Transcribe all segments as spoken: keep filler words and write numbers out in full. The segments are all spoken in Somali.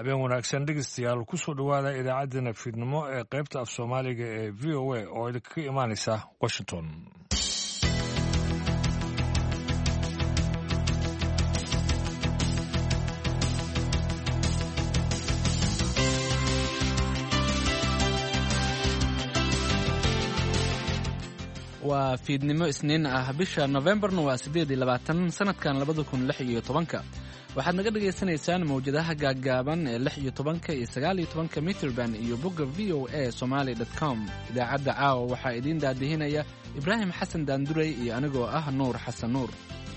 habeen wanaagsan dhegeystayaal kusoo dhowaada idaacaddeenna fiidnimo ee qaybta af soomaaliga ee v o a oo idinkaga imaanaysa washington. waa fiidnimo isniin ah bisha Novembarna waa siddeed iyo labaatan sanadkan labada kun lix iyo tobanka. waxaad naga dhagaysanaysaan mawjadaha gaaggaaban ee lix iyo tobanka iyo sagaal iyo tobanka Meterband iyo bogga v o a somali dot com. idaacadda caawa waxaa idiin daadihinaya Ibraahim Xasan Daanduray iyo anigoo ah Nuur Xasan Nuur.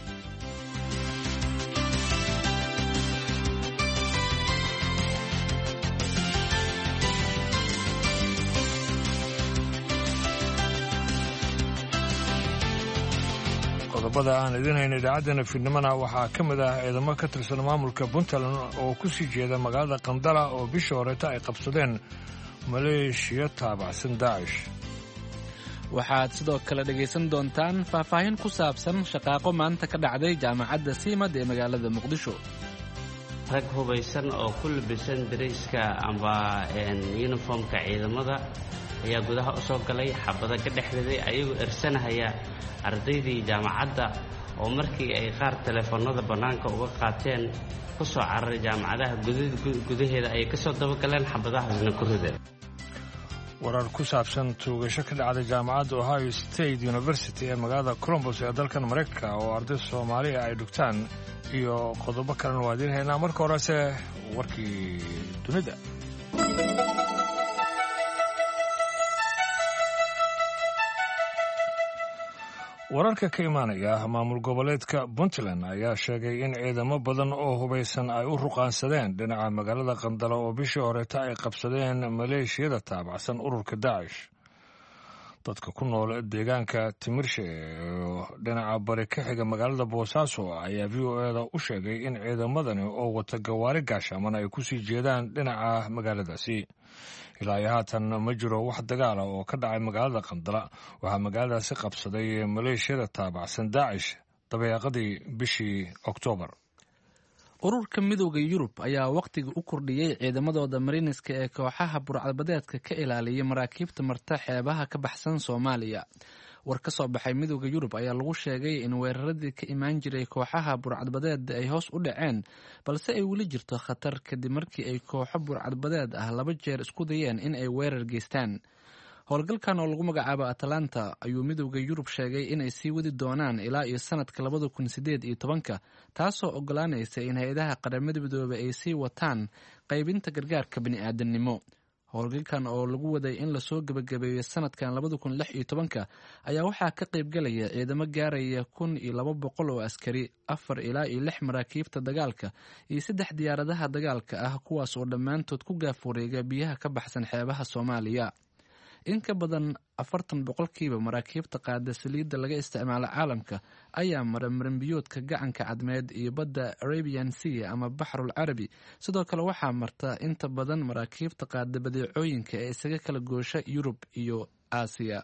qodobada aan idin hayna idaacaddeenna fiidnimona waxaa ka mid ah ciidamo ka tirsan maamulka Puntland oo ku sii jeeda magaalada Qandala oo bishii horeeta ay qabsadeen maleeshiya taabacsan Daacish. waxaad sidoo kale dhegaysan doontaan faahfaahin ku saabsan shaqaaqo maanta ka dhacday jaamacadda Siimad ee magaalada Muqdisho. rag hubaysan oo ku labisan dareyska amba uniformka ciidamada ayaa gudaha u soo galay xabada ka dhexdeeday ayagoo ersanahaya ardaydii jaamacadda oo markii ay qaar telefoonada bannaanka uga qaateen ku soo cararay jaamacadaha gudaheeda ay ka soo dabagaleen xabadahaasna ku rideen. warar ku saabsan tuugasho ka dhacday jaamacadda Ohio State University ee magaalada Columbus ee dalkan Mareykanka oo arday Soomaaliya ay dhigtaan iyo qodobo kalena waa idiin haynaa. marka horese warkii dunida. wararka ka imaanaya maamul goboleedka Puntland ayaa sheegay in ciidamo badan oo hubaysan ay u ruqaansadeen dhinaca magaalada Qandala oo bishii horeeta ay qabsadeen maleeshiyada taabacsan ururka Daacish. dadka ku nool deegaanka Timirshe oo dhinaca bari ka xiga magaalada Boosaaso ayaa v o a da u sheegay in ciidamadani oo wata gawaari gaashaman ay ku sii jeedaan dhinaca magaaladaasi. ilaa iyo haatan ma jiro wax dagaal ah oo ka dhacay magaalada Qandala. waxaa magaaladaasi qabsaday maleeshiyada taabacsan Daacish dabeeqadii bishii Oktoobar. ururka midowda Yurub ayaa waqtiga u kordhiyay ciidamadooda mariniska ee kooxaha burcadbadeedka ka ilaaliya maraakiibta marta xeebaha ka baxsan Soomaaliya. war ka soo baxay midowda Yurub ayaa lagu sheegay in weeraradii ka imaan jiray kooxaha burcadbadeed ay hoos u dhaceen, balse ay weli jirto khatar kadib markii ay kooxo burcadbadeed ah laba jeer isku dayeen in ay weerar geystaan. howlgalkan oo lagu magacaabo Atalanta ayuu midowda Yurub sheegay in ay sii wadi doonaan ilaa iyo sanadka labada kun siddeed iyo tobanka, taasoo ogolaanaysa in hay-adaha qaramada midoobay ay sii wataan qaybinta gargaarka bini'aadanimo. howlgalkan oo lagu waday in lasoo gebagabeeyo sanadkan labada kun lix iyo tobanka ayaa waxaa ka qaybgalaya ciidamo gaaraya kun iyo laba boqol oo askari, afar ilaa iyo lix maraakiibta dagaalka iyo saddex diyaaradaha dagaalka ah, kuwaas oo dhammaantood ku gaaf wareega biyaha ka baxsan xeebaha Soomaaliya. in ka badan afartan boqolkiiba maraakiibta qaada saliidda laga isticmaalo caalamka ayaa mara maranbiyoodka gacanka cadmeed iyo badda Arabian Sea ama Baxrul Carabi. sidoo kale waxaa marta inta badan maraakiibta qaada badeecooyinka ee isaga kala goosha Yurub iyo Aasiya.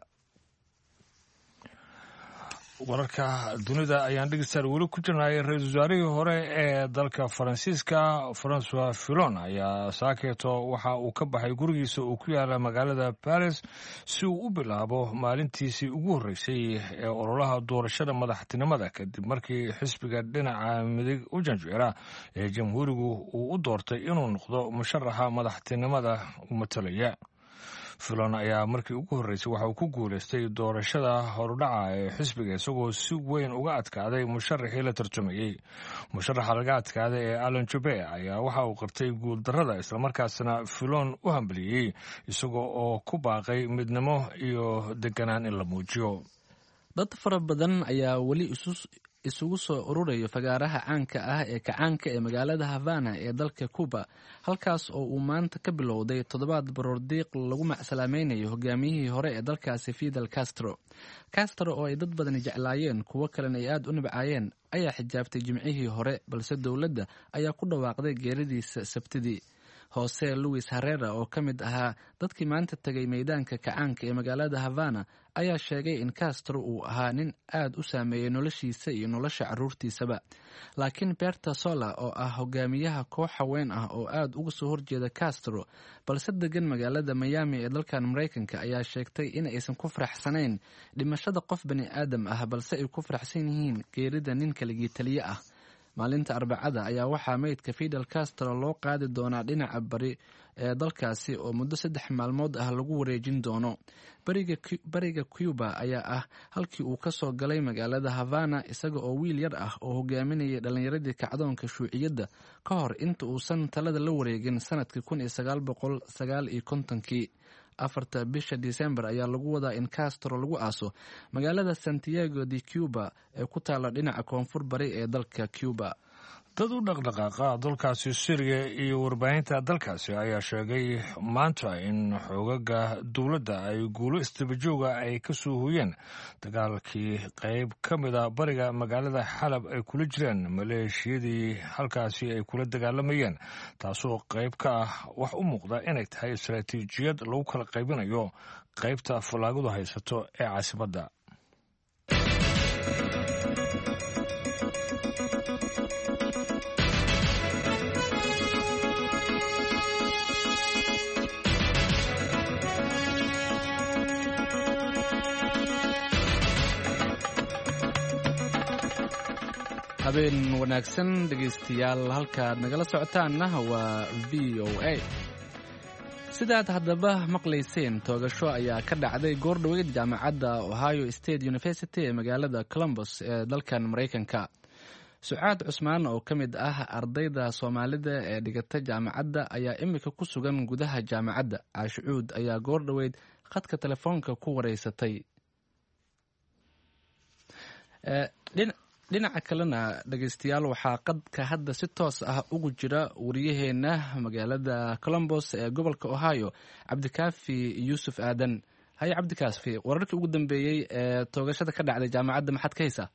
wararka dunida ayaan dhegeystayaal weli ku jirnay. ra-iisul wasaarihii hore ee dalka Faransiiska François Fillon ayaa saakeeto waxa uu ka baxay gurigiisa uu ku yaala magaalada Paris si uu u bilaabo maalintiisii ugu horreysay ee ololaha doorashada madaxtinimada kadib markii xisbiga dhinaca midig u janjeera ee jamhuurigu uu u doortay inuu noqdo musharaxa madaxtinimada u matalaya. Fillon ayaa markii ugu horreysay waxa uu ku guulaystay doorashada horudhaca ee xisbiga isagoo si weyn uga adkaaday musharaxii la tartamayey. musharaxa laga adkaaday ee Alain Juppé ayaa waxa uu qabtay guuldarrada islamarkaasna Fillon u hambaliyey isagoo oo ku baaqay midnimo iyo deganaan in la muujiyo. dad fara badan ayaa weli isu isugu soo ururaya fagaaraha caanka ah ee kacaanka ee magaalada Havana ee dalka Cuba, halkaas oo uu maanta ka bilowday toddobaad baroordiiq lagu macsalaamaynayo hogaamiyihii hore ee dalkaasi Fidel Castro. Castro oo ay dad badan jeclaayeen kuwo kalena ay aad u nibcaayeen ayaa xijaabtay jimcihii hore, balse dowladda ayaa ku dhawaaqday geeridiisa Sabtidii. Jose Luis Herrera oo ka mid ahaa dadkii maanta tegay meydaanka kacaanka ee magaalada Havana ayaa sheegay in Castro uu ahaa nin aad u saameeyay noloshiisa iyo nolosha carruurtiisaba. Laakiin Berta Sola oo ah hogaamiyaha koox haween ah oo aad uga soo horjeeda Castro balse degan magaalada Miami ee dalkan Mareykanka ayaa sheegtay in aysan ku faraxsanayn dhimashada qof bani aadam ah balse ay ku faraxsan yihiin geerida nin kaligii taliye ah. Maalinta Arbacada ayaa waxaa meydka Fidel Castro loo qaadi doonaa dhinaca bari ee dalkaasi oo muddo saddex maalmood ah lagu wareejin doono. Bariga Cuba ayaa ah halkii uu ka soo galay magaalada Havana isaga oo wiil yar ah oo hogaaminayay dhalinyaradii kacdoonka shuuciyadda ka hor inta uusan talada la wareegin sanadkii kun iyo sagaal boqol sagaal iyo kontonkii. afarta bisha Disembar ayaa lagu wadaa in Castro lagu aaso magaalada Santiago de Cuba ee ku taala dhinaca koonfur bari ee dalka Cuba. dad u dhaqdhaqaaqa dalkaasi Syria iyo warbaahinta dalkaasi ayaa sheegay maanta in xoogaga dowladda ay guulo istabajooga ay ka soo hooyeen dagaalkii qayb ka mid a bariga magaalada Xalab ay kula jireen maleeshiyadii halkaasi ay kula dagaalamayeen, taasoo qayb ka ah wax u muuqda inay tahay istaraatiijiyad lagu kala qaybinayo qaybta fallaagadu haysato ee caasimadda. habeen wanaagsan dhegaystayaal, halkaad nagala socotaanna waa V O A. sidaad haddaba maqlayseen, toogasho ayaa ka dhacday goordhoweyd jaamacadda Ohio State University ee magaalada Columbus ee dalkan Mareykanka. Sucaad Cusmaan oo ka mid ah ardayda Soomaalida ee dhigata jaamacadda ayaa imika ku sugan gudaha jaamacadda. Caashucuud ayaa goordhoweyd khadka telefoonka ku wareysatay. dhinaca kalena dhegaystayaal, waxaa qadka hadda si toos ah ugu jira wariyaheena magaalada Columbus ee gobolka Ohio, Cabdikaafi Yuusuf Aadan. Haye Cabdikaafi, wararkii ugu dambeeyey ee toogashada ka dhacday jaamacadda maxaad ka haysaa?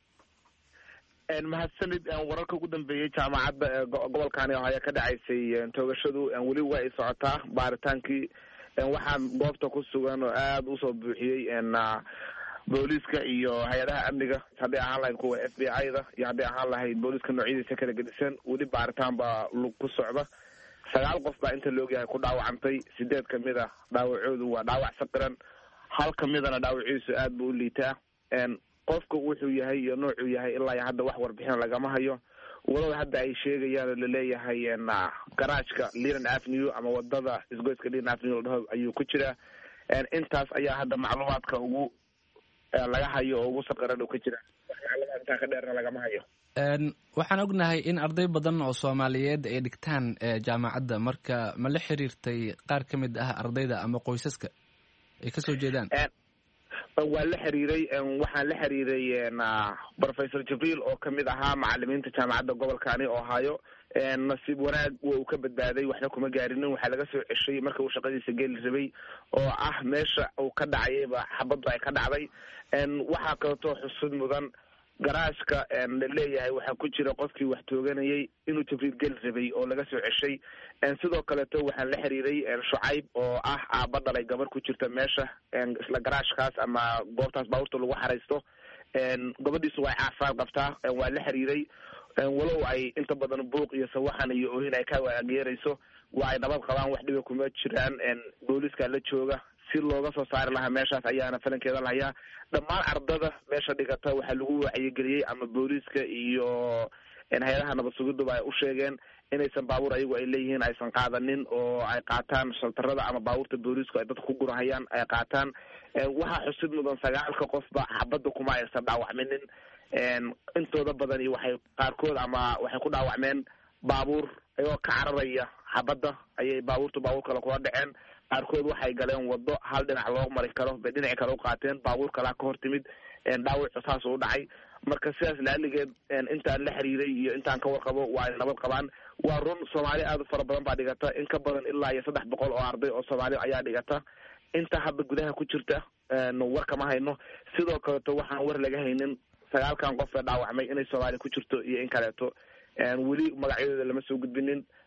mahadsanid. wararka ugu dambeeyey jaamacadda ee gobolkani Ohio ka dhacaysay toogashadu weli waa ay socotaa. baaritaankii waxaa goobta ku sugan oo aad u soo buuxiyey booliiska iyo hay-adaha amniga, hadday ahaan lahayd kuwa F B I da iyo hadday ahaan lahayd booliiska noocyadiisa kala gedisan. weli baaritaan baa ku socda. sagaal qof baa inta loogyahay ku dhaawacantay. sideed ka mid a dhaawacoodu waa dhaawac saqiran, hal ka midana dhaawaciisu aad buu u liitaa. qofka wuxuu yahay iyo noocuu yahay ilaa hadda wax warbixin lagama hayo, walow hadda ay sheegayaan oo laleeyahay garaajka Leland Avenue ama wadada isgoyska Leland Avenue ladhaho ayuu ku jiraa. intaas ayaa hadda macluumaadka ugu laga hayo oo ugu saqiran uu ka jira. waxyaalaha intaa ka dheerna lagama hayo. waxaan ognahay in arday badan oo Soomaaliyeed ay dhigtaan jaamacadda, marka ma la xiriirtay qaar ka mid ah ardayda ama qoysaska ay ka soo jeedaan? waa la xiriiray. waxaan la xiriiray Professor Jibril oo ka mid ahaa macalimiinta jaamacadda gobolkani Ohio. nasiib wanaag waa uu ka badbaaday, waxna kuma gaarinin. waxaa laga soo ceshay marka uu shaqadiisa geli rabay oo ah meesha uu ka dhacayayba xabadda ay ka dhacday. waxaa kaleetoo xusud mudan garaashka laleeyahay waxaa ku jira qofkii wax tooganayay inuu Jibriil geli rabay oo laga soo ceshay. sidoo kaleeto waxaan la xiriiray Shucayb oo ah aabba dhalay gabar ku jirta meesha isla garaashkaas ama goobtaas baabuurta lagu xaraysto. gabadhiisu way caafimaad qabtaa. waa la xiriiray walow ay inta badan buuq iyo sawaxan iyo oohin ay ka waageerayso. waa ay nabad qabaan, wax dhiba kuma jiraan. booliiska la jooga si looga soo saari lahaa meeshaas ayaana falankeeda lahayaa. dhammaan ardada meesha dhigata waxaa lagu wacyigeliyey ama booliiska iyo hay-adaha nabad sugiduba ay u sheegeen inaysan baabuur ayagu ay leeyihiin aysan qaadanin, oo ay qaataan shaltarada ama baabuurta booliisku ay dadka ku gurahayaan ay qaataan. waxaa xusid mudan sagaalka qofba xabadda kuma aysan dhaawacminin. intooda badan iyo waxay qaarkood ama waxay ku dhaawacmeen baabuur ayagoo ka cararaya xabadda ayay baabuurta baabuur kale kula dhaceen. qaarkood waxay galeen wado hal dhinac loo mari karo bay dhinaci kale u qaateen, baabuur kalaa ka hor timid. dhaawacu saas u dhacay. marka sidaas laaligeed intaan la xiriiray iyo intaan ka warqabo waa ay nabad qabaan. waa run Soomaali aad u fara badan baa dhigata, in ka badan ilaa iyo saddex boqol oo arday oo Soomaali ayaa dhigata. inta hadda gudaha ku jirta war kama hayno. sidoo kaleeto waxaan war laga haynin sagaalkan qof ee dhaawacmay inay Soomaali ku jirto iyo in kaleeto. weli magacyadooda lama soo gudbinin.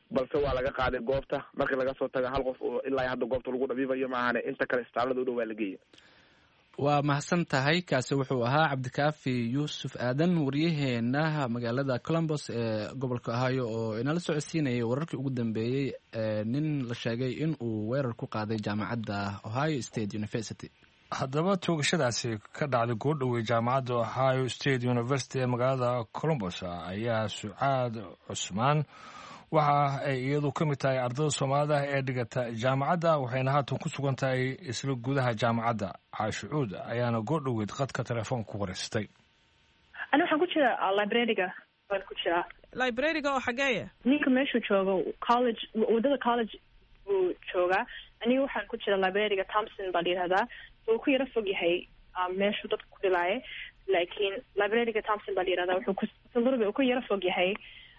balse waa laga qaaday goobta marka laga soo taga hal qof oo ilaa hadda goobta lagu dhabiibayo maahane inta kale isbitaalada u dhow waa la geeyay. waa mahadsan tahay. kaasi wuxuu ahaa cabdikaafi yuusuf aadan waryaheena magaalada columbus ee gobolka ohio oo inala socodsiinayay wararkii ugu dambeeyey nin la sheegay in uu weerar ku qaaday jaamacadda ohio state university. haddaba toogashadaasi ka dhacday goordhowey jaamacadda ohio state university ee magaalada columbus ayaa sucaad cusmaan waxa ay iyadu ka mid tahay ardada soomaalida ee dhigata jaamacadda waxayna haatan ku sugan tahay isla gudaha jaamacadda. caashucuud ayaana goordhoweyd qadka telefoonka ku wareysatay. ani waxaan ku jiraa librariga waan ku jiraa librariga oo xageeya ninka meeshuu joogo college wadada college buu joogaa. aniga waxaan ku jiraa librariga thompson baa la yidhahdaa. wuu ku yaro fog yahay meeshuu dadka ku dhilaaye laakiin librariga thompson baa la yidhahdaa wuxuu ku ku yaro fog yahay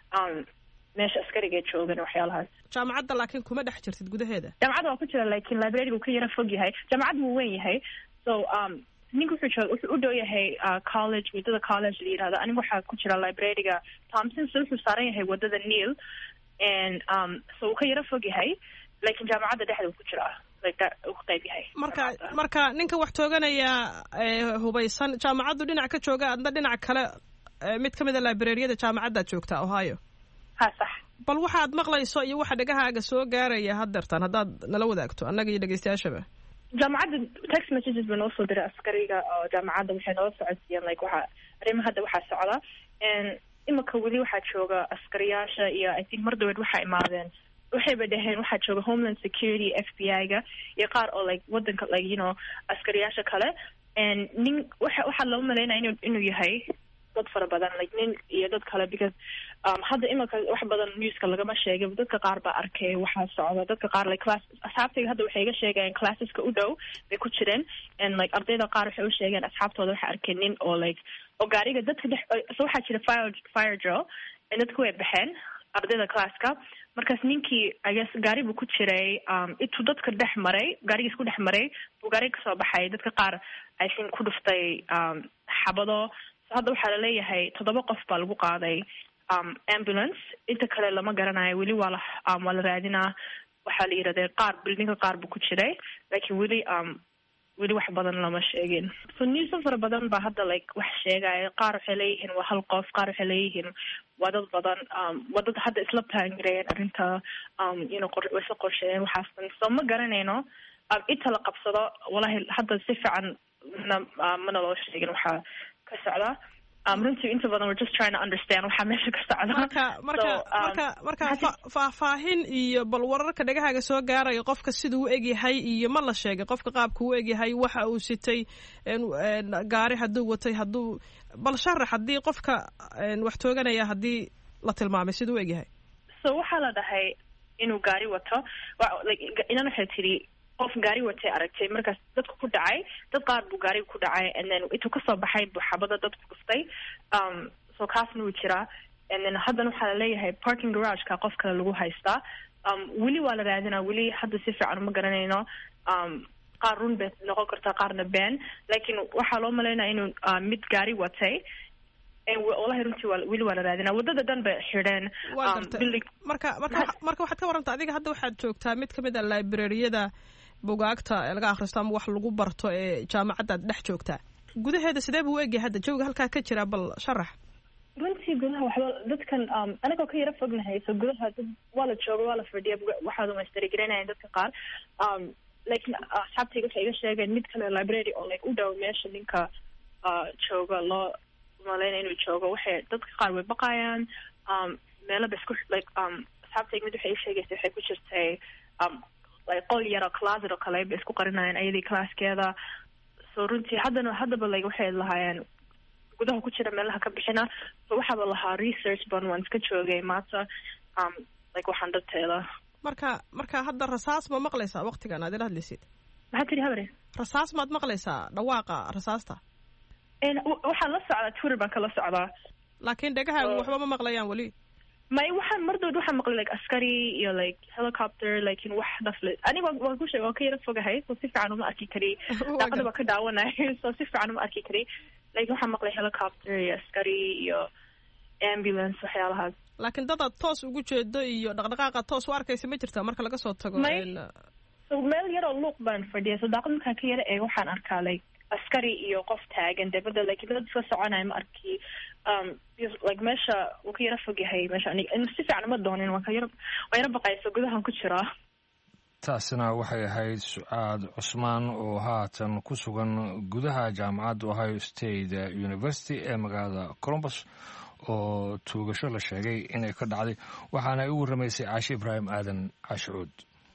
meesha askariga joogan waxyaalahaas. jaamacadda laakiin kuma dhex jirtid gudaheeda? jaamacadda waa ku jira laakiin librariga uu ka yaro fog yahay. jaamacadda wuu weyn yahay so um ninka wuxuu jooga wuxuu u dhow yahay college wadada college la yidhahdo. aniga waxaa ku jira librariga thompson so wuxuu saaran yahay wadada neil and um so wuu ka yaro fog yahay laakiin jaamacadda dhexda uu ku jiraa qayb yahay. marka marka ninka wax tooganaya hubaysan jaamacaddu dhinac ka jooga adna dhinac kale mid ka mid a librariyada jaamacaddaad joogtaa ohio? ha sax. bal waxaad maqlayso iyo waxa dhegahaaga soo gaaraya haddeertaan haddaad nala wadaagto annaga iyo dhegeystayaashaba. jaamacadda text messages ba noo soo diray askariga oo jaamacadda waxay noola socodsiiyeen like waxa arrimo hadda waxaa socda imika weli waxaa jooga askariyaasha iyo I think mar dhaweed waxaa imaadeen waxayba dhaheen waxaa jooga homeland security F B I-ga iyo qaar oo like wadanka like you know askariyaasha kale and nin waxa waxaa loo maleynaya inuu inuu yahay dad fara badan like nin iyo dad kale because um hadda imika wax badan newska lagama sheegay dadka qaar baa arkay waxaa socda dadka qaar like class asxaabtayga hadda waxay iga sheegeen classeska u dhow bay ku jireen and like ardayda qaar waxay u sheegeen asxaabtooda waxay arkeen nin oo like oo gaariga dadka dhex so waxaa jira fire fire drill and dadku way baxeen ardayda classka markaas ninkii I guess gaari buu ku jiray um intuu dadka dhex maray gaarigiis ku dhex maray buu gaariga kasoo baxay dadka qaar I think ku dhuftay um xabado hadda waxaa laleeyahay toddoba qof baa lagu qaaday um ambulance inta kale lama garanayo weli waa la um, waa la raadinaa waxaa la yidhahday qaar buildinga qaar buu ku jiray laakiin weli um weli wax badan lama sheegin. so newsa fara badan baa hadda like wax sheegaya qaar waxay leeyihiin waa hal qof qaar waxay leeyihiin waa dad badan um waa dad hadda isla taangareeyeen arrinta um you know way isla qorsheeyeen waxaastan so ma garanayno um inta la qabsado walahi hadda si fiican na mana loo sheegin waxaa ka socda um runtii inta badan we're just trying to understand waxa meesha ka socda. marka marka marka marka faahfaahin iyo bal wararka dhagahaaga soo gaaraya qofka siduu u egyahay iyo ma la sheegay qofka qaabka u egyahay waxa uu sitay gaari hadduu watay hadduu bal sharax haddii qofka wax tooganaya haddii la tilmaamay siduu u egyahay. so waxaa la dhahay inuu gaari wato inan waxay tidhi qof gaari watay aragtay markaas dadku ku dhacay dad qaar buu gaariga ku dhacay and then intuu kasoo baxay buu xabada dadku dhuftay um so kaasna wuu jiraa and then haddana waxaa laleeyahay parking garageka qof kale lagu haystaa um weli waa la raadinaa weli hadda si fiican uma garanayno um qaar run bay noqon kartaa qaarna been laakiin waxaa loo malaynaya inuu uh, mid gaari watay wallahi runtii waa weli waa la raadinaa wadada dhan bay xidheen. marka marka marka waxaad ka waranta adiga hadda waxaad joogtaa mid kamid a librariyada bugaagta ee laga akhristo ama wax lagu barto ee jaamacaddaad dhex joogtaa gudaheeda sidee buu u egyahay hadda jawga halkaa ka jira bal sharax. runtii gudaha waxba dadkan um anagoo ka yaro fognahay so gudaha dad waa la jooga waa la fadhiya waxaad umaystarigaranayan dadka qaar um laakiin asxaabtayga waxay iga sheegeen mid kale library oo like u dhow meesha ninka uh jooga loo malaynaya inuu joogo waxay dadka qaar way baqayaan um meelo ba isku like um asxaabtayga mid waxay sheegaysa waxay ku jirtay um like qol yaro closet oo kale bay isku qarinayaan ayadii classkeeda so runtii haddana haddaba like waxay lahaayeen gudaha ku jira meelaha ka bixina so waxaaba lahaa research ban waan iska joogay maanta um like waxaan darteeda. marka marka hadda rasaas ma maqlaysaa waqtigan aad ila hadlaysid? maxaa tidhi habare? rasaas maad maqlaysaa dhawaaqa rasaasta? waxaan la socdaa Twitter baan kala socdaa laakiin dhegahaagu waxba ma maqlayaan weli? may waxaan mardood waxaan maqlay like askari iyo like helicopter laakiin wax dafle aniga waan ku sheegay oo ka yara fogahay so si fiican uma arki kari daaqada baa ka daawanay so si fiican uma arki kari laakiin waxaan maqlay helicopter iyo askari iyo ambulance waxyaalahaas. laakiin dadaad toos ugu jeedo iyo dhaqdhaqaaqa toos u arkaysa ma jirtaa marka laga soo tago meel yaroo luuq baan fadhiya sadaaqad markaan ka yara eego waxaan arkaa like askari iyo qof taagan dabada like dad iska soconaya ma arki um like meesha uu ka yara fog yahay meesha si fiican ma doonin waan ka yara waan yara baqayso gudahan ku jiraa. taasina waxay ahayd Sucaad Cusmaan oo haatan ku sugan gudaha jaamacadda Ohio State University ee magaalada Columbus oo tuugasho la sheegay inay ka dhacday waxaana ay u waramaysay Caashi Ibraahim Aadan Cashuud.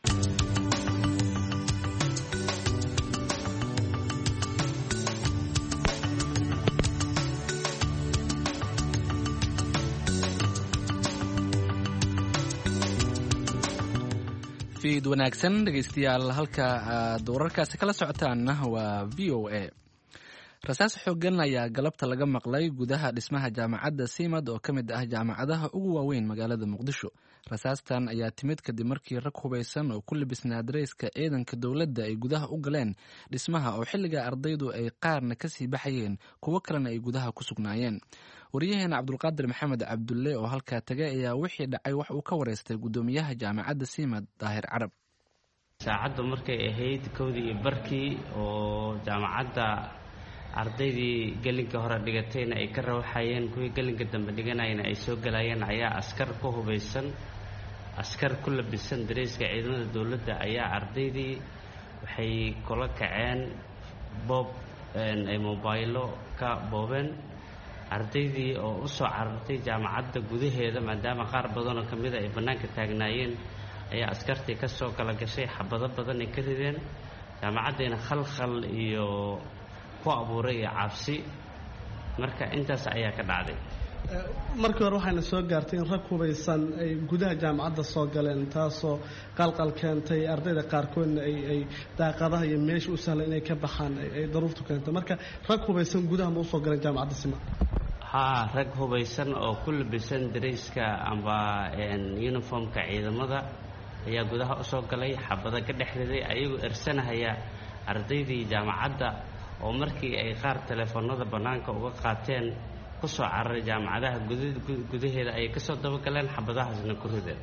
fiid wanaagsan dhegeystayaal halka aad wararkaasi kala socotaanna waa v o a. rasaas xooggan ayaa galabta laga maqlay gudaha dhismaha jaamacadda Simad oo ka mid ah jaamacadaha ugu waaweyn magaalada Muqdisho. rasaastan ayaa timid kadib markii rag hubeysan oo ku labisnaa dareyska ciidanka dowladda ay gudaha u galeen dhismaha oo xilliga ardaydu ay qaarna ka sii baxayeen kuwo kalena ay gudaha ku sugnaayeen. wariyaheena Cabdulqaadir Maxamed Cabdulle oo halkaa tagay ayaa wixii dhacay wax uu ka wareystay gudoomiyaha jaamacadda Simad Daahir Carab. saacaddu markay ahayd kowdii iyo barkii oo jaamacadda ardaydii gelinka hore dhigatayna ay ka rawaxayeen kuwii gelinka dambe dhiganayna ay soo galayeen ayaa askar ku hubeysan askar ku labisan dareyska ciidamada dowladda ayaa ardaydii waxay kula kaceen boob ay mobaylo ka boobeen ardaydii oo u soo carartay jaamacadda gudaheeda maadaama qaar badan oo ka mid a ay bannaanka taagnaayeen ayaa askartii ka soo kala gashay xabado badan ay ka rideen jaamacaddayna khalkhal iyo ku abuuray iyo cabsi marka intaas ayaa ka dhacday. markii hore waxayna soo gaartay in rag hubeysan ay gudaha jaamacadda soo galeen taasoo qalqal keentay ardayda qaarkoodna ay ay daaqadaha iyo meesha u sahlan inay ka baxaan ay daruurtu keentay marka rag hubeysan gudaha ma u soo galeen jaamacadda Simad. haa rag hubeysan oo ku labisan dareyska amba uniformka ciidamada ayaa gudaha u soo galay xabada ka dhexriday ayagoo ersanahaya ardaydii jaamacadda oo markii ay qaar telefoonada bannaanka uga qaateen ku soo cararay jaamacadaha gudaheeda ayay ka soo dabagaleen xabadahaasna ku rideen.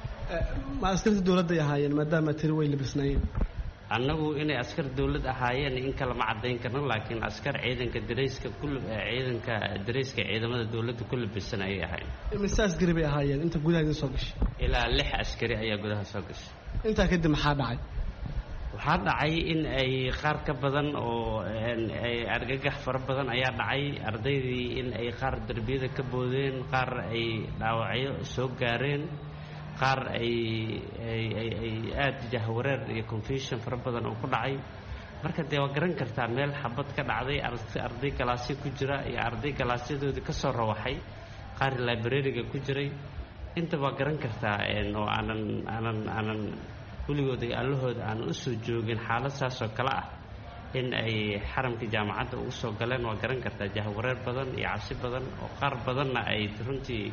ma askarta dowladday ahaayeen maadaama tiri way labisnaayeen. annagu inay askar dowlad ahaayeen in kale ma caddayn karno laakiin askar ciidanka dareyska ku ciidanka dareyska ciidamada dowladda ku labisan ayay ahaayeen. mise askari bay ahaayeen inta gudaha idin soo gashay. ilaa lix askari ayaa gudaha soo gashay. intaa kadib maxaa dhacay. waxaa dhacay in ay qaar ka badan oo ay argagax fara badan ayaa dhacay ardaydii in ay qaar darbiyada ka boodeen qaar ay dhaawacyo soo gaareen qaar ay ay ay aad jahwareer iyo confusion fara badan oo ku dhacay marka dee waa garan kartaa meel xabad ka dhacday arday galaasyo ku jira iyo arday galaasyadoodii ka soo rawaxay qaar librariga ku jiray inta waa garan kartaa oo aanan aanan aanan kuligood ay allahooda aan u soo joogin xaalad saas oo kale ah in ay xaramka jaamacadda ugu soo galeen waa garan kartaa jahwareer badan iyo cabsi badan oo qaar badanna ay runtii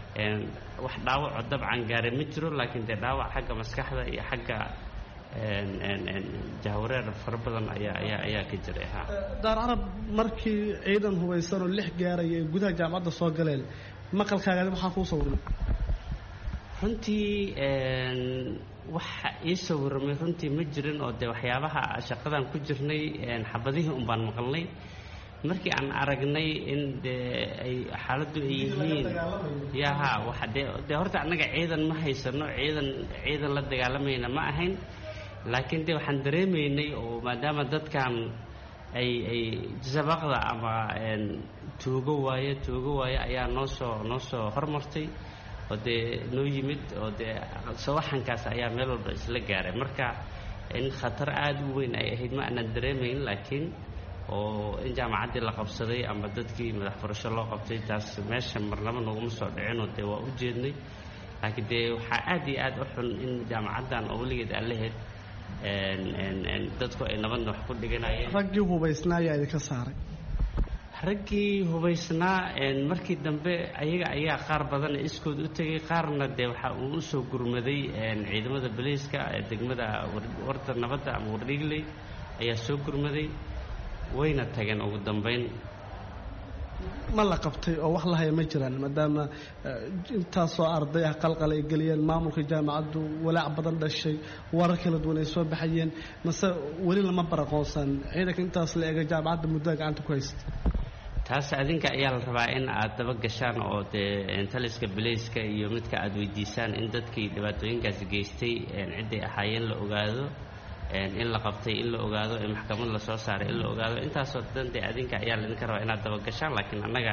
wax dhaawaco dabcan gaaray ma jiro laakiin dee dhaawac xagga maskaxda iyo xagga jahwareer fara badan ayaa ayaa ayaa ka jiray. ha daar carab markii ciidan hubeysan oo lix gaaraya ay gudaha jaamacadda soo galeen maqalkaaga waxaa kuu sawirmay. runtii waxa ii soo warramay runtii ma jirin oo dee waxyaabaha shaqadan ku jirnay xabadihii un baan maqalnay markii aan aragnay in dee ay xaaladdu ay yihiin yaha waxa dee dee horta annaga ciidan ma haysano ciidan ciidan la dagaalamayna ma ahayn laakiin dee waxaan dareemaynay oo maadaama dadkan ay ay sabaqda ama tuugo waaye tuugo waaye ayaa noo soo noo soo hormartay oo dee noo yimid oo dee sawaxankaas ayaa meel walba isla gaaray marka in khatar aada u weyn ay ahayd ma aanan dareemayn laakiin oo in jaamacaddii la qabsaday ama dadkii madax furasho loo qabtay taas meesha marnaba naguma soo dhicin oo dee waa u jeednay laakiin dee waxaa aad iyo aad u xun in jaamacaddan oo weligeed aan lahayd dadku ay nabadna wax ku dhiganayeen. raggii hubaysnaa ayaa idinka saaray. raggii hubaysnaa markii dambe ayaga ayaa qaar badan iskood u tegay qaarna dee waxa uu u soo gurmaday ciidamada booliiska ee degmada warta nabadda ama wardhigley ayaa soo gurmaday wayna tageen ugu dambeyn. ma la qabtay oo wax la haya ma jiraan maadaama intaasoo arday ah qalqal ay geliyeen maamulka jaamacaddu walaac badan dhashay warar kala duwan ay soo baxayeen mase weli lama baraqoonsan ciidanka intaas la eega jaamacadda muddada gacanta ku haysta taas adinka ayaa la rabaa in aad daba gashaan oo dee taliska bilayska iyo midka aad weydiisaan in dadkii dhibaatooyinkaasi geystay ciday ahaayeen la ogaado in la qabtay in la ogaado in maxkamad la soo saaray in la ogaado intaasoo dhan dee adinka ayaa laidinka rabaa inaad daba gashaan laakiin annaga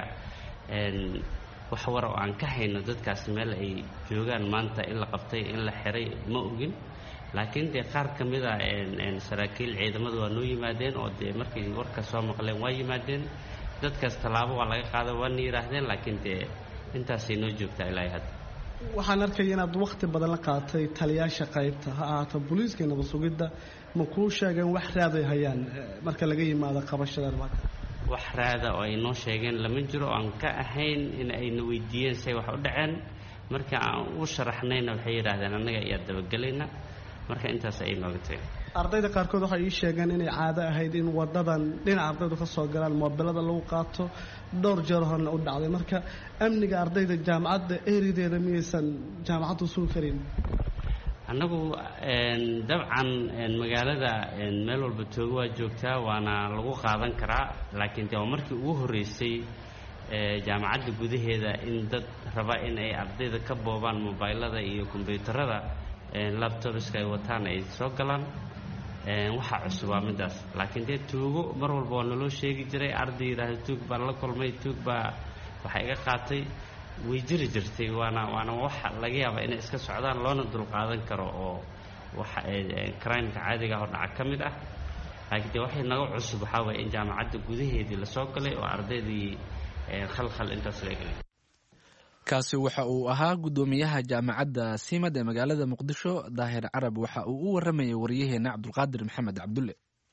wax war oo aan ka hayno dadkaasi meel ay joogaan maanta in la qabtay in la xiray ma ogin laakiin dee qaar ka mid a saraakiil ciidamadu waa noo yimaadeen oo dee markay warka soo maqleen waa yimaadeen dadkaas tallaabo waa laga qaada waana yidhaahdeen laakiin dee intaasay noo joogtaa ilaahay hadda waxaan arkaya inaad wakhti badan la qaatay taliyaasha qaybta ha ahaato booliiska iyo nabad sugidda ma kuu sheegeen wax raaday hayaan marka laga yimaado qabashada armaaka wax raada oo ay noo sheegeen lama jiro aan ka ahayn in ayna weydiiyeen say wax u dhaceen marka aan u sharaxnayna waxay yidhaahdeen annaga ayaa dabagelayna marka intaas ayay nooga tageen ardayda qaarkood waxay ii sheegeen inay caado ahayd in wadadan dhinaca ardaydu ka soo galaan moobilada lagu qaato dhowr jeer horena u dhacday marka amniga ardayda jaamacadda erideeda miyaysan jaamacaddu sugi karin annagu dabcan magaalada meel walba tooga waa joogtaa waana lagu qaadan karaa laakiin dee waa markii ugu horreysay jaamacadda gudaheeda in dad raba in ay ardayda ka boobaan mobaylada iyo kombyuutarada labtobiska ay wataan ay soo galaan waxaa cusub waa midaas laakiin dee tuugo mar walba waa naloo sheegi jiray arday yidhaahda tuug baan la kulmay tuug baa waxa iga qaatay way jiri jirtay waana waana waxa laga yaabaa inay iska socdaan loona dulqaadan karo oo waxa crimeka caadiga oo dhaca ka mid ah laakiin dee waxay naga cusub waxaa waye in jaamacadda gudaheedii lasoo galay oo ardaydii khalkhal intaas la gelay kaasi waxa uu ahaa guddoomiyaha jaamacadda simad ee magaalada muqdisho daahir carab waxa uu u waramayay wariyaheena cabdulqaadir maxamed cabdulle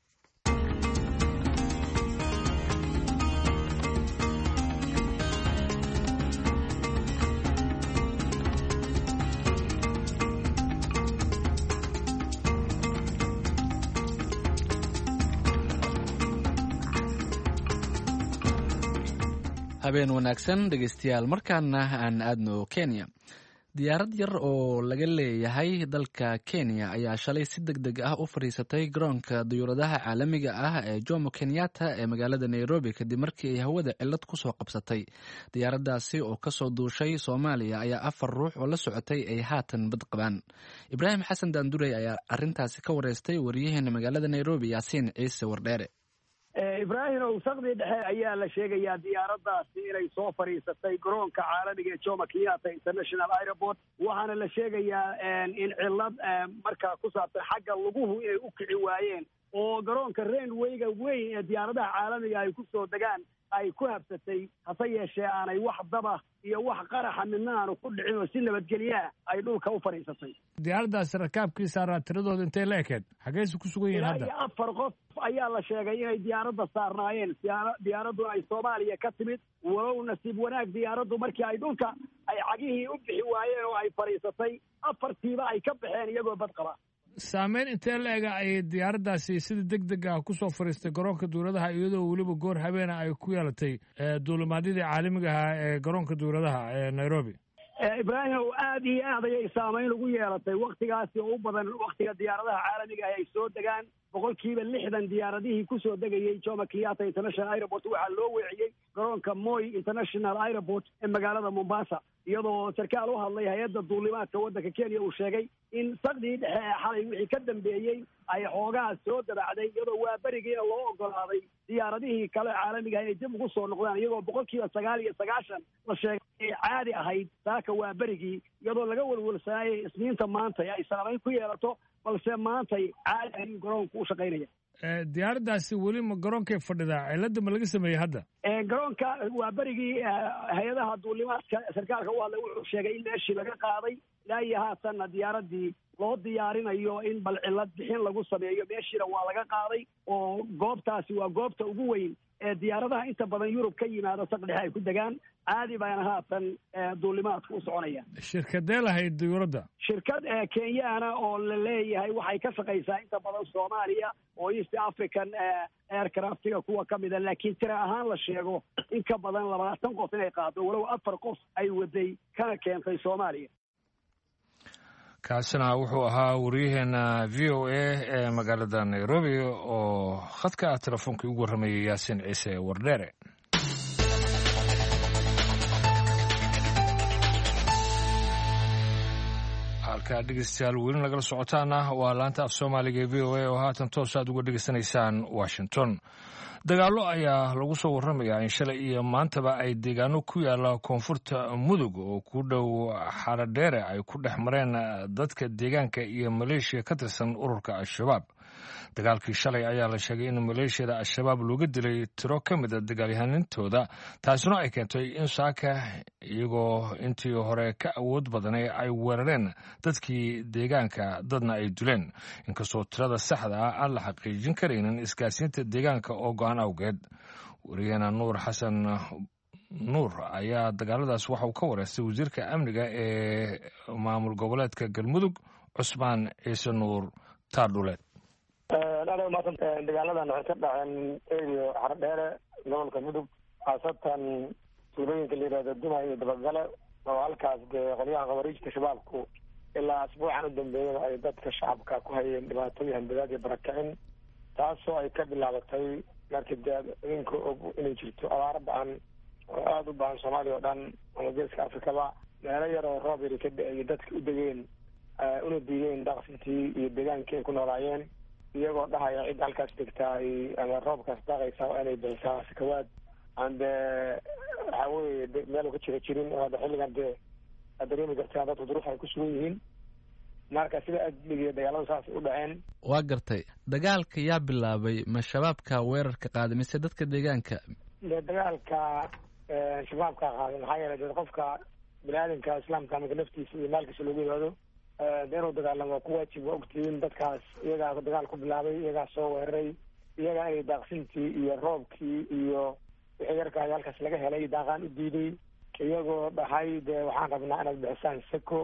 habeen wanaagsan dhegeystayaal markaana aan aadno kenya diyaarad yar oo laga leeyahay dalka kenya ayaa shalay si deg deg ah u fadhiisatay garoonka diyuuradaha caalamiga ah ee jomo kenyatta ee magaalada nairobi kadib markii ay hawada cillad ku soo qabsatay diyaaraddaasi oo kasoo duushay soomaaliya ayaa afar ruux oo la socotay ay haatan bad qabaan ibraahim xasan daandurey ayaa arintaasi ka wareystay wariyaheena magaalada nairobi yaasiin ciise wardheere ibraahim owsaqdii dhexe ayaa la sheegayaa diyaaraddaasi inay soo fadhiisatay garoonka caalamiga ee jomo kenyatta international airport waxaana la sheegayaa in cillad markaa ku saabsan xagga luguhu inay u kici waayeen oo garoonka rainwayga weyn ee diyaaradaha caalamiga ay ku soo degaan ay ku habsatay hase yeeshee aanay wax daba iyo wax qaraxa midna aanu ku dhicin oo si nabadgelyaah ay dhulka u fadhiisatay diyaaraddaasi rakaabkii saaraa tiradooda intay la ekeen xageesu ku sugan yihiin hadda ilaa iyo afar qof ayaa la sheegay inay diyaaradda saarnaayeen diyaaraddu ay soomaaliya ka timid walow nasiib wanaag diyaaraddu markii ay dhulka ay cagihii u bixi waayeen oo ay fadhiisatay afartiiba ay ka baxeen iyagoo bad qaba saameyn intee la ega ay diyaaraddaasi sida deg deg ah ku soo fadhiistay garoonka duuladaha iyadoo weliba goor habeena ay ku yeelatay duulimaadyadii caalamiga ahaa ee garoonka duuladaha ee nairobi ibraahim aad iyo aad ayay saameyn ugu yeelatay waktigaasi oo u badan waktiga diyaaradaha caalamiga ah ay soo degaan boqolkiiba lixdan diyaaradihii kusoo degayay jomo kenyatta international airport waxaa loo weeciyey garoonka moy international airport ee magaalada mombasa iyadoo sarkaal u hadlay hay-adda duulimaadka waddanka kenya uu sheegay in saqdii dhexe ee xalay wixii ka dambeeyey ay xoogaha soo dabacday iyadoo waa berigiina loo ogolaaday diyaaradihii kale caalamiga inay dib ugu soo noqdaan iyagoo boqolkiiba sagaal iyo sagaashan la sheegay ay caadi ahayd saaka waa berigii iyadoo laga welwelsanayay isniinta maanta ay saameyn ku yeelato balse maantay caadi ayuu garoonku u shaqaynaya diyaaraddaasi weli ma garoonkay fadhidaa cilada ma laga sameeyey hadda garoonka waa berigii hay-adaha duulimaadka sarkaalka u hadlay wuxuu sheegay in meeshii laga qaaday ilaa iyo haatanna diyaaraddii loo diyaarinayo in bal cillad bixin lagu sameeyo meeshiina waa laga qaaday oo goobtaasi waa goobta ugu weyn diyaaradaha inta badan yurub ka yimaado saqdhexe ay ku degaan caadi baana haatan duulimaadku u soconayaan. shirkadee lahayd diyuuradda? shirkad kenyaana oo la leeyahay waxay ka shaqaysaa inta badan soomaaliya oo east african aircraftiga kuwa ka mida, laakiin tira ahaan la sheego in ka badan labaatan qof inay qaado, walow afar qof ay waday kana keentay soomaaliya. kaasina wuxuu ahaa wariyaheena v o a ee magaalada nairobi oo khadka telefoonkai ugu warramayay yaasiin ciise wardheere. halkaa dhegeystayaal weli nagala socotaana waa laanta af soomaaliga ee v o a oo haatan toos aad uga dhegeysanaysaan washington. dagaallo ayaa lagu soo warramayaa in shalay iyo maantaba ay deegaano ku yaalla koonfurta mudug oo ku dhow xaradheere ay ku dhex mareen dadka deegaanka iyo maleeshiya ka tirsan ururka al-shabaab. dagaalkii shalay ayaa la sheegay in maleeshiyada al-shabaab looga dilay tiro ka mida dagaalyahanintooda, taasina ay keentay in saaka iyagoo intii hore ka awood badanay ay weerareen dadkii deegaanka, dadna ay duleen, inkastoo tirada saxda ah aan la xaqiijin karaynin isgaarsiinta deegaanka oo go-an awgeed. wariyaheena nuur xasan nuur ayaa dagaaladaas waxa uu ka wareystay wasiirka amniga ee maamul goboleedka galmudug cusmaan ciise nuur taardhuleed. aada umaasan dagaaladan waxay ka dhaceen erio xaradheere gobolka mudug, khaasatan tuulooyinka la yidhahdo dumay iyo dabagale oo halkaas dee qolyaha khawariijta shabaabku ilaa asbuucan u dambeeyada ay dadka shacabka ku hayeen dhibaatooyin hanbadaad iyo barakicin, taasoo ay ka bilaabatay markii dee idinka og inay jirto abaaro ba-an oo aada u baahan soomaaliya oo dhan ama geeska afrikaba, meelo yar oo roob yari ka da-ay dadka u degeen una diideen daaqsintii iyo deegaankii ay ku noolaayeen, iyagoo dhahaya cidda halkaas degtaa ama roobkaas daaqaysa waa inay bixisaa sakawaad aan dee waxaa weye meel ka jira jirin oo hadda xilligan dee aad dareemi kartaa dadku duruuf ay ku sugan yihiin. marka sida adligiyo dagaaladu saas u dhaceen. waa gartay, dagaalka yaa bilaabay ma shabaabka weerarka qaaday mise dadka deegaanka? de dagaalka shabaabka qaaday, maxaa yeelay de qofka bini-aadamka islaamka marka naftiisa iyo maalkiisa loogu yimaado de inuu dagaalamo waa ku waajib, waa ogtihiin dadkaas iyagaa dagaal ku bilaabay, iyagaa soo weeraray, iyagaa inay daaqsintii iyo roobkii iyo wixii yarkaay halkaas laga helay daaqaan u diiday, iyagoo dhahay de waxaan rabnaa inaad bixisaan seko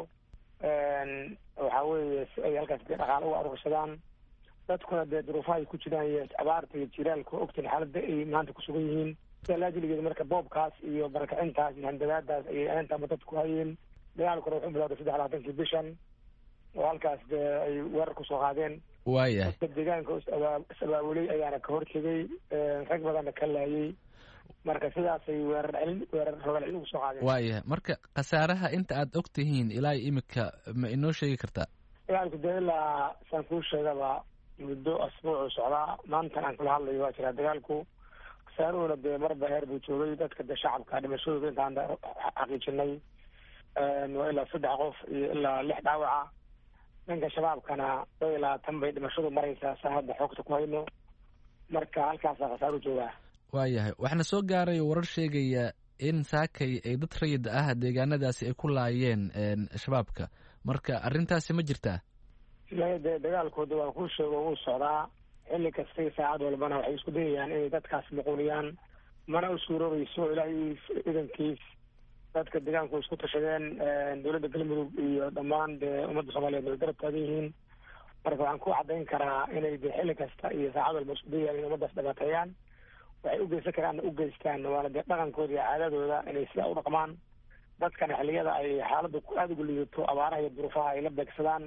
waxaa weeye si ay halkaas de dhaqaalo uga arursadaan. dadkuna dee duruufaha ay ku jiraan iyo abaarta iyo jiraalka ogtiin xaaladda ay maanta ku sugan yihiin, sida laajiligeeda marka boobkaas iyo barakacintaas iyo handadaadaas ayay aantama dad ku hayeen. dagaalkuna wuxuu bilowday saddex labaatankii bishan oo halkaas dee ay weerar kusoo qaadeen. waayahay dadka deegaanka is abaabulay ayaana ka hortegay, rag badanna ka laayay, marka sidaasay weerar celin weerar rogal celin ugu soo qaadeen. waayahay marka khasaaraha inta aad og tihiin ilaa imika ma inoo sheegi kartaa? dagaalku dee ilaa saan kuu sheegaba muddo asbuucu socdaa, maantan aan kula hadlayo waa jiraa dagaalku. khasaaruhuna dee marba heer buu joogay, dadka dee shacabka dhimashadooda intaan xaqiijinay waa ilaa saddex qof iyo ilaa lix dhaawaca. dhanka shabaabkana dhow ilaa tan bay dhimashadu maraysaa saa hadda xoogta ku hayno, marka halkaasaa khasaaru joogaa. waayahay waxaana soo gaaray warar sheegaya in saakay ay dad rayid ah deegaanadaasi ay ku laayeen shabaabka, marka arrintaasi ma jirtaa? de dagaalkooda waa kuu sheego wuu socdaa, xilli kastay saacad walbana waxay isku dayayaan inay dadkaas muquuniyaan, mana u suuroobayso ilaahay idankiis. dadka deegaanku isku tashadeen, dowladda galmudug iyo dhammaan dee ummadda soomaaliyeed way garab taagan yihiin, marka waxaan ku caddayn karaa inay de xilli kasta iyo saacad walba isku dayayaan inay ummaddaas dhibaateeyaan. waxay u geysan karaanna u geystaan, waana dee dhaqankooda iyo caadadooda inay sidaa u dhaqmaan. dadkana xilliyada ay xaaladdu aada ugu liidato abaaraha iyo duruufaha ay la beegsadaan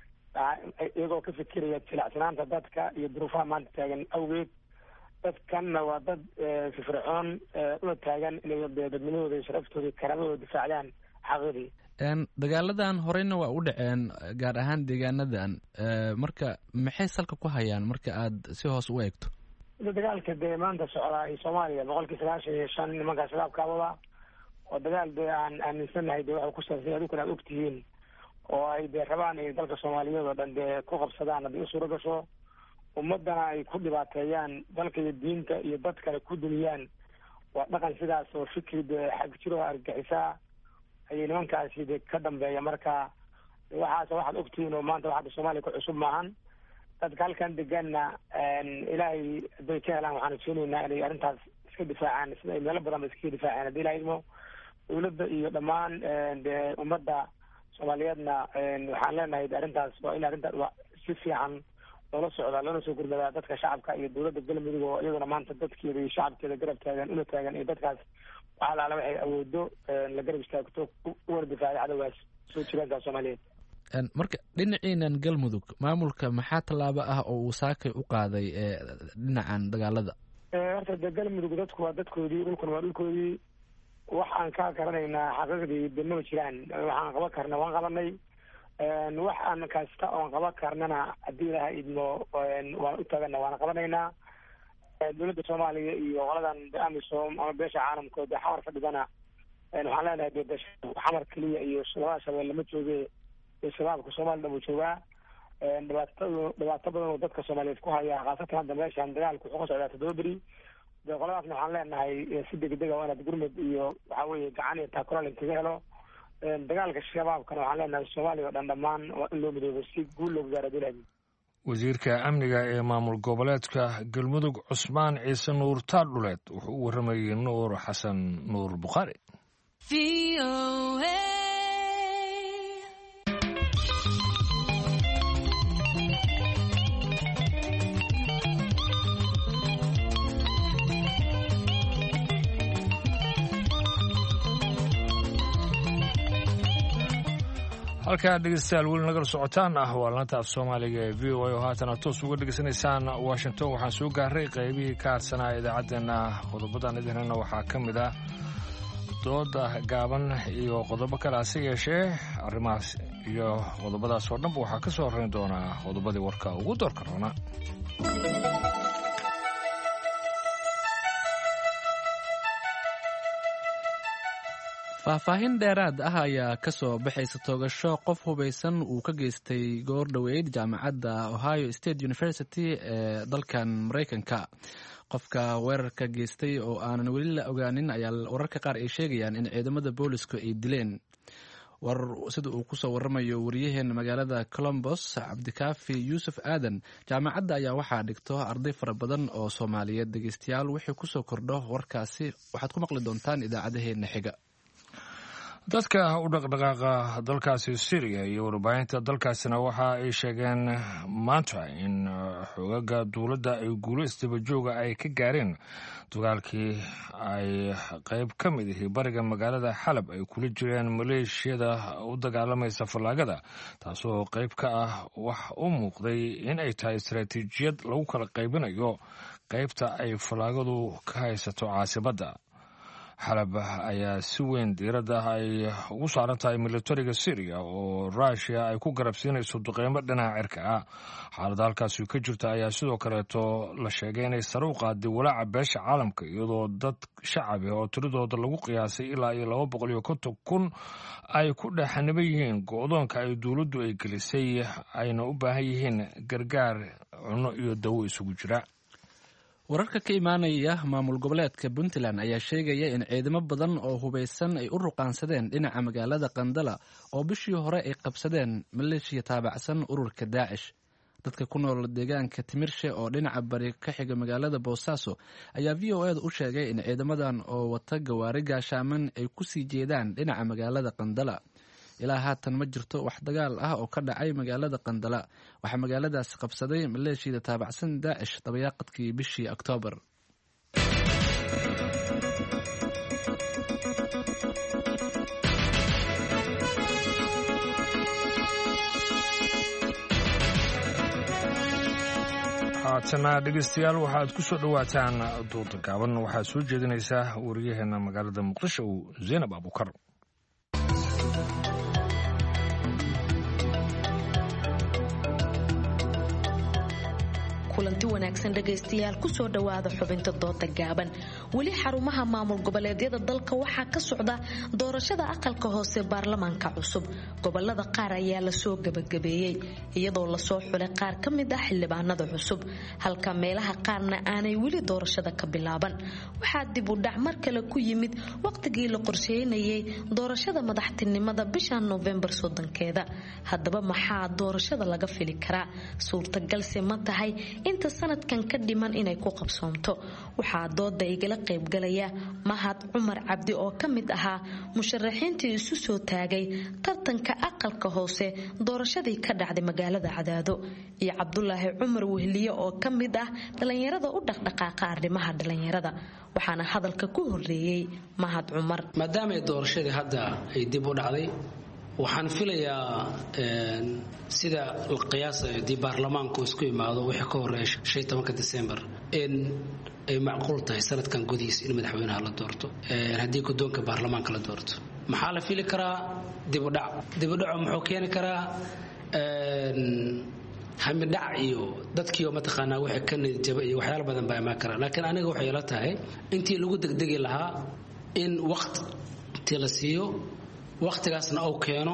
iyagoo ka fikiraya jilacsanaanta dadka iyo duruufaha maanta taagan awgeed. dadkanna waa dad firfircoon una taagan inay dadnimadooda iyo sharaftooda iyo karaamadooda difaacdaan xaqidii. dagaaladan horeyna waa u dhaceen gaar ahaan deegaanadan, marka maxay salka ku hayaan marka aad si hoos u eegto? dagaalka dee maanta socdaa iyo soomaaliya boqolkii sagaashan iyo shan nimankaa shabaabkaabada oo dagaal dee aan aaminsanahay dee waxay ku saabsanya adukuna aad ogtihiin oo ay dee rabaan inay dalka soomaaliyeed oo dhan dee ku qabsadaan haddii u suuro gasho, ummadana ay ku dhibaateeyaan, dalka iyo diinta iyo dad kale ku dumiyaan. waa dhaqan sidaas oo fikri dee xag jiroo argaxisaa ayay nimankaasi dee ka dambeeya. marka waxaas waxaad ogtihiin oo maanta waxaada soomaaliya ku cusub maahan. dadka halkan deganna ilaahay hadday ka helaan waxaan rajeynaynaa inay arrintaas iska difaacaan sida ay meelo badan ba iskaga difaaceen haddii la idmo dowladda iyo dhammaan dee ummadda soomaaliyeedna waxaan leenahay arrintaas waa in arrintaas si fiican loola socdaa loona soo gurmadaa dadka shacabka iyo dowladda galmudug oo iyaduna maanta dadkeeda iyo shacabkeeda garab taagan una taagan iyo dadkaas waxa alaala waxay awoodo la garab istaagto uwana difaacay cadowgaas soo jiraanka soomaaliyeed. marka dhinaciinan galmudug maamulka maxaa tallaabo ah oo uu saakay u qaaday dhinacan dagaalada? horta de galmudug dadku waa dadkoodii dhulkuna waa dhulkoodii waxaan ka garanaynaa xaqiiqdii de maba jiraan waxaan qaban karna waan qabanay waxaan kasta oon qaban karnana haddii ilaaha idmo waan u taagana waana qabanaynaa. dowladda soomaaliya iyo qoladan amisom ama beesha caalamka de xamar fadhidana waxaan leenahay de xamar keliya iyo labada shabeel lama jooge shabaabka soomaliya dhan uu joogaa dhibaato dhibaato badan oo dadka soomaaliyeed ku haya khaasatan hadda meeshan dagaalku wuxuu ka socdaa toddoba beri de qoladaasna waxaan leenahay si degdega waa inaad gurmud iyo waxa weeye gacan iyo taakuraal inkaga helo dagaalka shabaabkana waxaan leenahay soomaaliya oo dhan dhammaan waa in loo midoobo si guul loogu gaaro dowladda. wasiirka amniga ee maamul goboleedka galmudug cusmaan ciise nuur taadhuleed wuxuu u waramayey nuur xasan nuur bukhaari. halkaa dhegeystayaal weli nagala socotaan ah waa laanta af soomaaliga ee v o a oo haatana toos uga dhegeysanaysaan washington. waxaan soo gaaray qaybihii ka harsanaa idaacaddeenna qodobadan idinana waxaa ka mid ah dooda gaaban iyo qodobo kale hase yeeshee arrimahaas iyo qodobadaas oo dhanba waxaa ka soo horrayn doonaa qodobadii warka ugu doorka roona. faahfaahin dheeraad ah ayaa ka soo baxaysa toogasho qof hubaysan uu ka geystay goor dhoweyd jaamacadda ohio state university ee dalkan maraykanka. qofka weerarka geystay oo aanan weli la ogaanin ayaa wararka qaar ay sheegayaan in ciidamada boolisku ay dileen. warar sida uu kusoo waramayo wariyaheena magaalada colombos cabdikaafi yuusuf aadan, jaamacadda ayaa waxaa dhigto arday fara badan oo soomaaliyeed. dhegeystayaal wixii kusoo kordho warkaasi waxaad ku maqli doontaan idaacadaheena xiga. dadka u dhaqdhaqaaqa dalkaasi syriya iyo warbaahinta dalkaasina waxa ay sheegeen maanta in xoogaga dowladda ay guulo isdabajooga ay ka gaareen dagaalkii ay qayb ka mid ihi bariga magaalada xalab ay kula jireen maleeshiyada u dagaalamaysa fallaagada, taasoo qayb ka ah wax u muuqday in ay tahay istaraatiijiyad lagu kala qaybinayo qaybta ay fallaagadu ka haysato caasimadda. xalab ayaa si weyn diiradda ay ugu saaran tahay militariga syriya oo ruushia ay ku garabsiinayso duqeymo dhinaca cirka ah. xaaladda halkaasi ka jirta ayaa sidoo kaleeto la sheegay inay sare u qaaday walaaca beesha caalamka, iyadoo dad shacab ah oo tiradooda lagu qiyaasay ilaa iyo laba boqol iyo konton kun ay ku dhexaniban yihiin go-doonka ay dowladdu ay gelisay, ayna u baahan yihiin gargaar cunno iyo dawo isugu jira. wararka ka imaanaya maamul goboleedka puntland ayaa sheegaya in ciidamo badan oo hubaysan ay u ruqaansadeen dhinaca magaalada qandala oo bishii hore ay qabsadeen maleeshiya taabacsan ururka daacish. dadka ku nool deegaanka timirshe oo dhinaca bari ka xiga magaalada boosaaso ayaa v o eda u sheegay in ciidamadan oo wata gawaari gaashaaman ay ku sii jeedaan dhinaca magaalada qandala. ilaa haatan ma jirto wax dagaal ah oo ka dhacay magaalada qandala. waxaa magaaladaasi qabsaday maleeshiyada taabacsan daacish dabayaaqadkii bishii oktoobar. haatana dhegeystayaal waxaad ku soo dhowaataan dooda gaaban. waxaad soo jeedinaysaa wariyaheena magaalada muqdisho zaynab abukar. kulanti wanaagsan dhegaystayaal kusoo dhowaada xubinta dooda gaaban. weli xarumaha maamul goboleedyada dalka waxaa ka socda doorashada aqalka hoose baarlamaanka cusub. gobolada qaar ayaa lasoo gabagabeeyey iyadoo lasoo xulay qaar ka mid ah xildhibaanada cusub, halka meelaha qaarna aanay weli doorashada ka bilaaban. waxaa dib u dhac mar kale ku yimid waqtigii la qorsheynayay doorashada madaxtinimada bisha Noofembar soddonkeeda. haddaba maxaa doorashada laga fili karaa? suurtagalse ma tahay inta sanadkan ka dhiman inay ku qabsoomto. waxaa dooda igala qaybgalaya Mahad Cumar Cabdi oo ka mid ahaa musharaxiintii isu soo taagay tartanka aqalka hoose doorashadii ka dhacday magaalada Cadaado, iyo Cabdulaahi Cumar Wehliye oo ka mid ah dhalinyarada u dhaqdhaqaaqa arrimaha dhalinyarada. waxaana hadalka ku horeeyay Mahad Cumar. maadaama doorashadii hadda ay dib u dhacday, waxaan filayaa sida qiyaasa di baarlamaanku isku imaado wixii ka horeeyay shan iyo tobanka December in ay macquul tahay sanadkan gudihiisa in madaxweynaha la doorto haddii guddoonka baarlamaanka la doorto. maxaa la fili karaa dib u dhac dib u dhac muxuu keeni karaa hamidhac iyo dadkii oo mataqaanaa waxa ka nidjaba iyo waxyaalo badan baa imaan kara. laakiin aniga waxay ila tahay intii lagu degdegi lahaa in waqti la siiyo, waqtigaasna uu keeno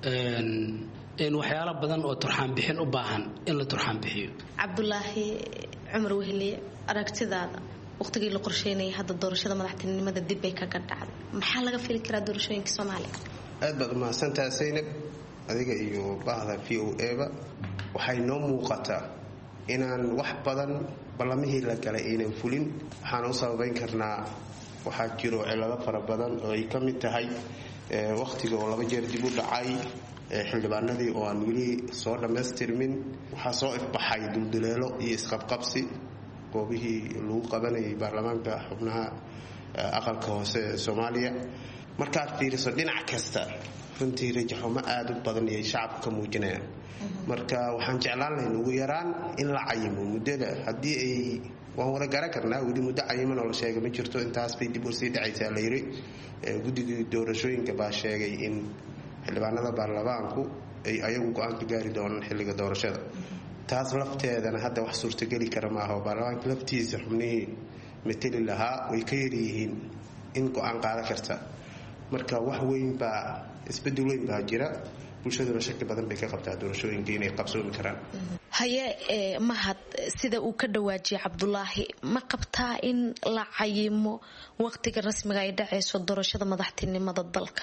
in waxyaalo badan oo turxaan bixin u baahan in la turxaan bixiyo. Cabdulaahi Cumar Wehliye, aragtidaada waqtigii la qorsheynayay hadda doorashada madaxtinimada dib bay kaga dhacday, maxaa laga fili karaa doorashooyinka Soomaaliya? aad baad umahadsantahay Zainab, adiga iyo bahda V O A-ba. waxay noo muuqataa inaan wax badan ballamihii la galay aynan fulin. waxaan u sababayn karnaa waxaa jiro cilado fara badan oo ay ka mid tahay waqtiga oo laba jeer dib u dhacay, xildhibaanadii oo aan weli soo dhammaystirmin, waxaa soo ifbaxay dulduleelo iyo isqabqabsi goobihii lagu qabanayay baarlamaanka xubnaha aqalka hoose ee Soomaaliya. markaad fiiriso dhinac kasta runtii rajaxumo aad u badan iyo shacabka ka muujinayaan. marka waxaan jeclaan lahayn ugu yaraan in la cayimo muddada, haddii ay waan wada garan karnaa weli muddo cayiman oo la sheegay ma jirto, intaas bay dib u sii dhacaysaa la yiri. guddigii doorashooyinka baa sheegay in xildhibaanada baarlamaanku ay ayagu go'aan ka gaari doonaan xilliga doorashada. taas lafteedana hadda wax suurtageli kara maaha oo baarlamaanka laftiisa xubnihii mateli lahaa way ka yaryihiin in go'aan qaadan karta. marka wax weyn baa isbedel weyn baa jira, bulshaduna shaki badan bay ka qabtaa doorashooyinka inay qabsoomi karaan. haye Mahad, sida uu ka dhawaajiyay Cabdulaahi, ma qabtaa in la cayimo waqtiga rasmiga ay dhacayso doorashada madaxtinimada dalka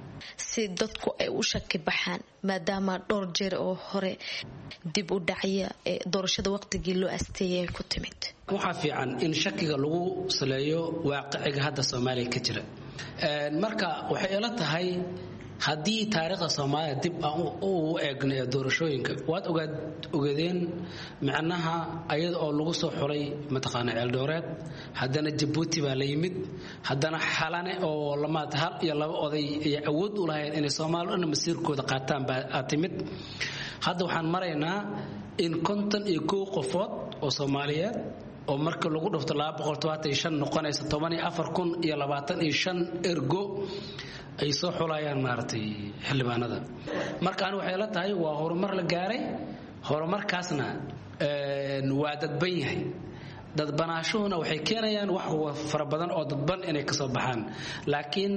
si dadku ay u shaki baxaan, maadaama dhowr jeer oo hore dib u dhacaya doorashada waqtigii loo asteeyay ku timid? waxaa fiican in shakiga lagu saleeyo waaqiciga hadda Soomaaliya ka jira. marka waxay ila tahay haddii taariikhda Soomaaliya dib aan u eegno doorashooyinka, waad ogaad ogaadeen macnaha ayada oo lagu soo xulay mataqaana Eldoret, haddana Djibouti baa la yimid, haddana Xalane oo lamaad hal iyo laba oday ay awood u lahayn inay Soomaaliya dhan masiirkooda qaataan baa timid. hadda waxaan maraynaa in konton iyo kow qofood oo Soomaaliyeed oo marka lagu dhufto laba boqol toban iyo shan noqonaysa toban iyo afar kun iyo labaatan iyo shan ergo ay soo xulayaan maartay xildhibaanada. marka aan waxay la tahay waa horumar la gaaray, horumarkaasna waa dadban yahay. dadbanaashuhuna waxay keenayaan wax fara badan oo dadban inay ka soo baxaan, laakiin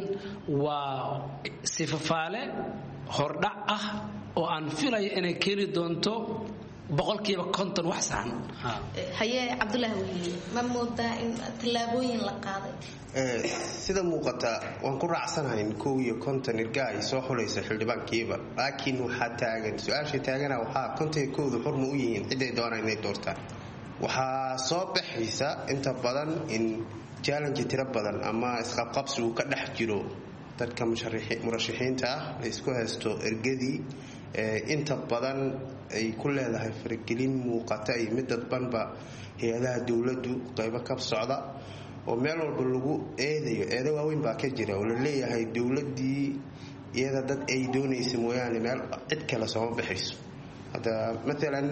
waa sifafaale hordhac ah oo aan filayo inay keeni doonto boqolkiiba konton wax saxan. haye Cabdulaahi Wehliye, ma moodaa in tallaabooyin la qaaday? sida muuqata waan ku raacsanahay kow iyo konton irga ay soo xulaysa xildhibaankiiba, laakiin waxaa taagan su-aasha taagana waxaa konton iyo kowda xurma u yihiin ciday doonaan inay doortaan. waxaa soo baxaysa inta badan in challenge tiro badan ama isqabqabsi uu ka dhex jiro dadka murashaxiinta ah, la isku haysto ergadii inta badan ay ku leedahay faragelin muuqata iyo mid dadbanba hay-adaha dowladdu qaybo ka socda oo meel walba lagu eedayo. eedo waaweyn baa ka jira oo la leeyahay dowladdii iyada dad ay doonaysa mooyaane meel cid kale sooma baxayso. hadda matalan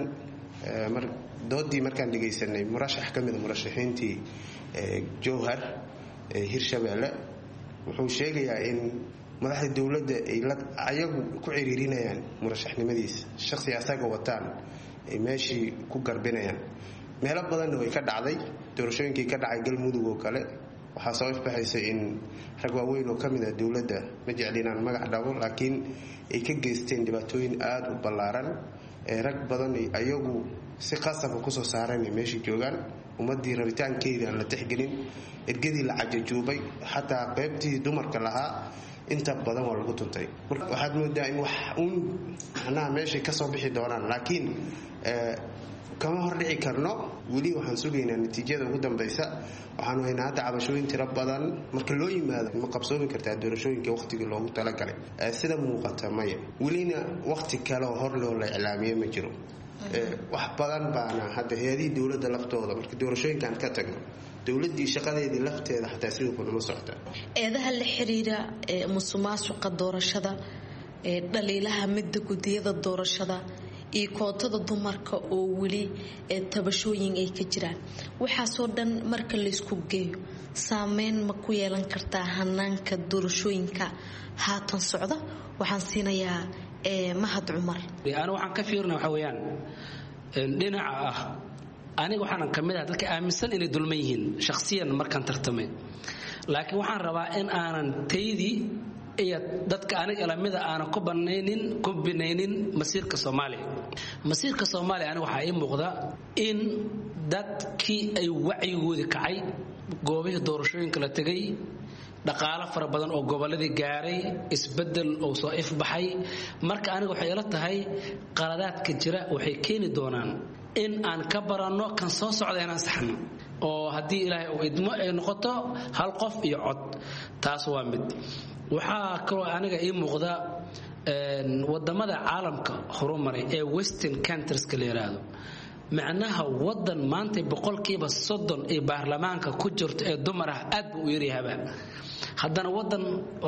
doodii markaan dhegaysanay murashax ka mida murashaxiintii Jowhar Hirshabeelle wuxuu sheegayaa in madaxda dowladda ay ayagu ku ciriirinayaan murashaxnimadiisa, shakhsi asaga wataan ay meeshii ku garbinayaan. meelo badanna way ka dhacday, doorashooyinkii ka dhacay Galmudug oo kale waxaa soo ifbaxaysa in rag waaweyn oo ka mid ah dowladda, ma jecli inaan magac dhabo, laakiin ay ka geysteen dhibaatooyin aad u ballaaran. rag badan ayagu si qasab ku soo saaran meeshii joogaan, ummadii rabitaankeedii aan la tixgelin, ergadii la cajajuubay, xataa qaybtii dumarka lahaa inta badan waa lagu tuntay. waxaad moodaa in wax uun macnaha meeshay ka soo bixi doonaan, laakiin kama hordhici karno weli waxaan sugaynaa natiijada ugu dambaysa waxaanu haynaa hadda cabashooyin tiro badan marka loo yimaado ma qabsoomi kartaa doorashooyinka waqtigii loogu talagalay sida muuqata maya welina waqti kale oo hor loo la iclaamiyo ma jiro wax badan baana hadda hay-adihii dowladda laftooda marka doorashooyinkaan ka tagno dowladii shaqadeedii lafteeda xataa sidoo kale ma socota eedaha la xiriira musuqmaasuqa doorashada dhaliilaha midda gudiyada doorashada iyo kootada dumarka oo weli tabashooyin ay ka jiraan waxaasoo dhan marka laysku geeyo saameyn ma ku yeelan kartaa hanaanka doorashooyinka haatan socda waxaan siinayaa mahad cumar aniga waxaan ka fiirina waxa weeyaan dhinaca ah aniga waxaan ka mid ah dadka aaminsan inay dulman yihiin shakhsiyan markaan tartamay laakiin waxaan rabaa in aanan taydii iyo dadka aniga ilamida aanan ku banaynin ku binaynin masiirka Soomaaliya masiirka Soomaaliya aniga waxa ay muuqda in dadkii ay wacyigoodi kacay goobaha doorashooyinka la tagay dhaqaale fara badan oo goboladii gaaray isbedel oo soo ifbaxay marka aniga waxay ila tahay qaladaadka jira waxay keeni doonaan in aan ka baranno kan soo socda inaan saxno oo haddii ilaahay uu idmo ay noqoto hal qof iyo cod taas waa mid waxaa kaloo aniga ii muuqda wadamada caalamka horumaray ee western countries ka leeraado macnaha wadan maanta boqolkiiba soddon ee baarlamaanka ku jirto ee dumar ah aad buu u yaryahay haddana wadan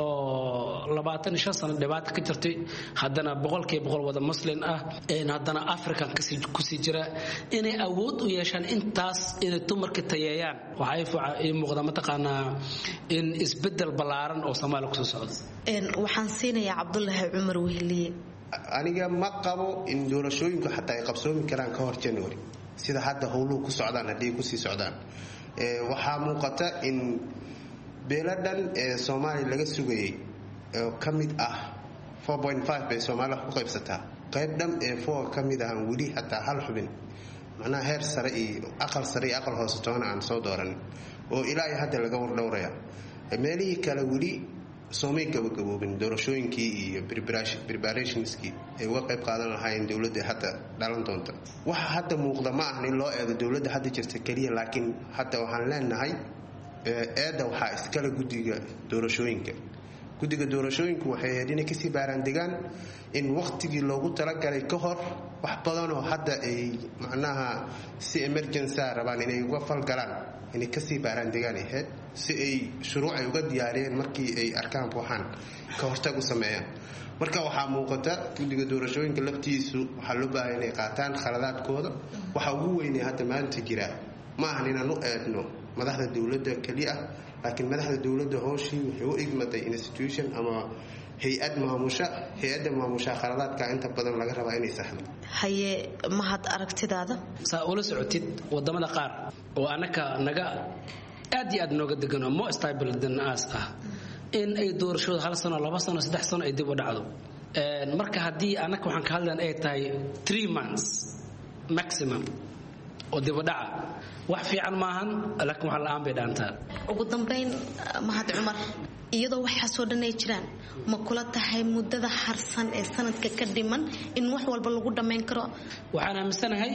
oo labaatan iyo shan sano dhibaato ka jirtay haddana boqolkiiba boqol wada muslim ah een haddana african ku sii jira inay awood u yeeshaan intaas inay dumarka tayeeyaan waxay ay muuqda mataqaanaa in isbedel ballaaran oo Soomaaliya ku soo socdo een waxaan siinayaa Cabdullaahi Cumar Wehliye aniga ma qabo in doorashooyinku xataa ay qabsoomi karaan ka hor January sida hadda howluhu ku socdaan hadii ku sii socdaan ee waxa muuqata in beeladan ee Soomaaliya laga sugayay oo kamid ah four point five bay Soomaaliya ku qaybsataa qayb dhan ee four kamid ah wali hatta hal xubin macna heer sare iyo aqal sare iyo aqal hoose toona aan soo dooran oo ilaa hadda laga war dhowraya meelihii kale wali Soomaaliya gabagaboobin doorashooyinkii iyo preparationskii ay uga qayb qaadan lahaayeen dawladda hadda dhalan doonta waxa hadda muuqda ma ahan in loo eego dawladda hadda jirta kaliya laakiin hadda waxaan leenahay eeda waxaa iskala guddiga doorashooyinka guddiga doorashooyinku waxay hadina kasii baaraan degaan in waqtigii loogu talagalay ka hor wax badan oo hadda ay macnaha si emergency rabaan inay uga falgalaan inay kasii baaraan degaan ahayd si ay shuruuc ay uga diyaariyeen markii ay arkaan waxaan ka hortag u sameeyaan marka waxaa muuqata guddiga doorashooyinka laftiisu waxaa loo baahan inay qaataan khaladaadkooda waxa ugu weyn hadda maanta jira ma ahan inaan u eedno madaxda dawladda kaliya laakiin madaxda dawladda hooshii wuxuu u igmatay institution ama hay'ad maamusha hay'adda maamusha khaladaadka inta badan laga rabaa inay saxdo haye mahad aragtidaada saa ula socotid wadamada qaar oo anaka naga aad iyo aad nooga degan oo more stable than us ah in ay doorashada hal sano laba sano saddex sano ay dib u dhacdo een marka hadii anaka waxaan ka hadlayn ay tahay three months maximum oo dib u dhaca wax fiican maahan laakiin waxa la aan bay dhaantaa ugu dambeyn mahad cumar iyadoo waxa soo dhanay jiraan ma kula tahay muddada harsan ee sanadka ka dhiman in wax walba lagu dhameyn karo waxaan aaminsanahay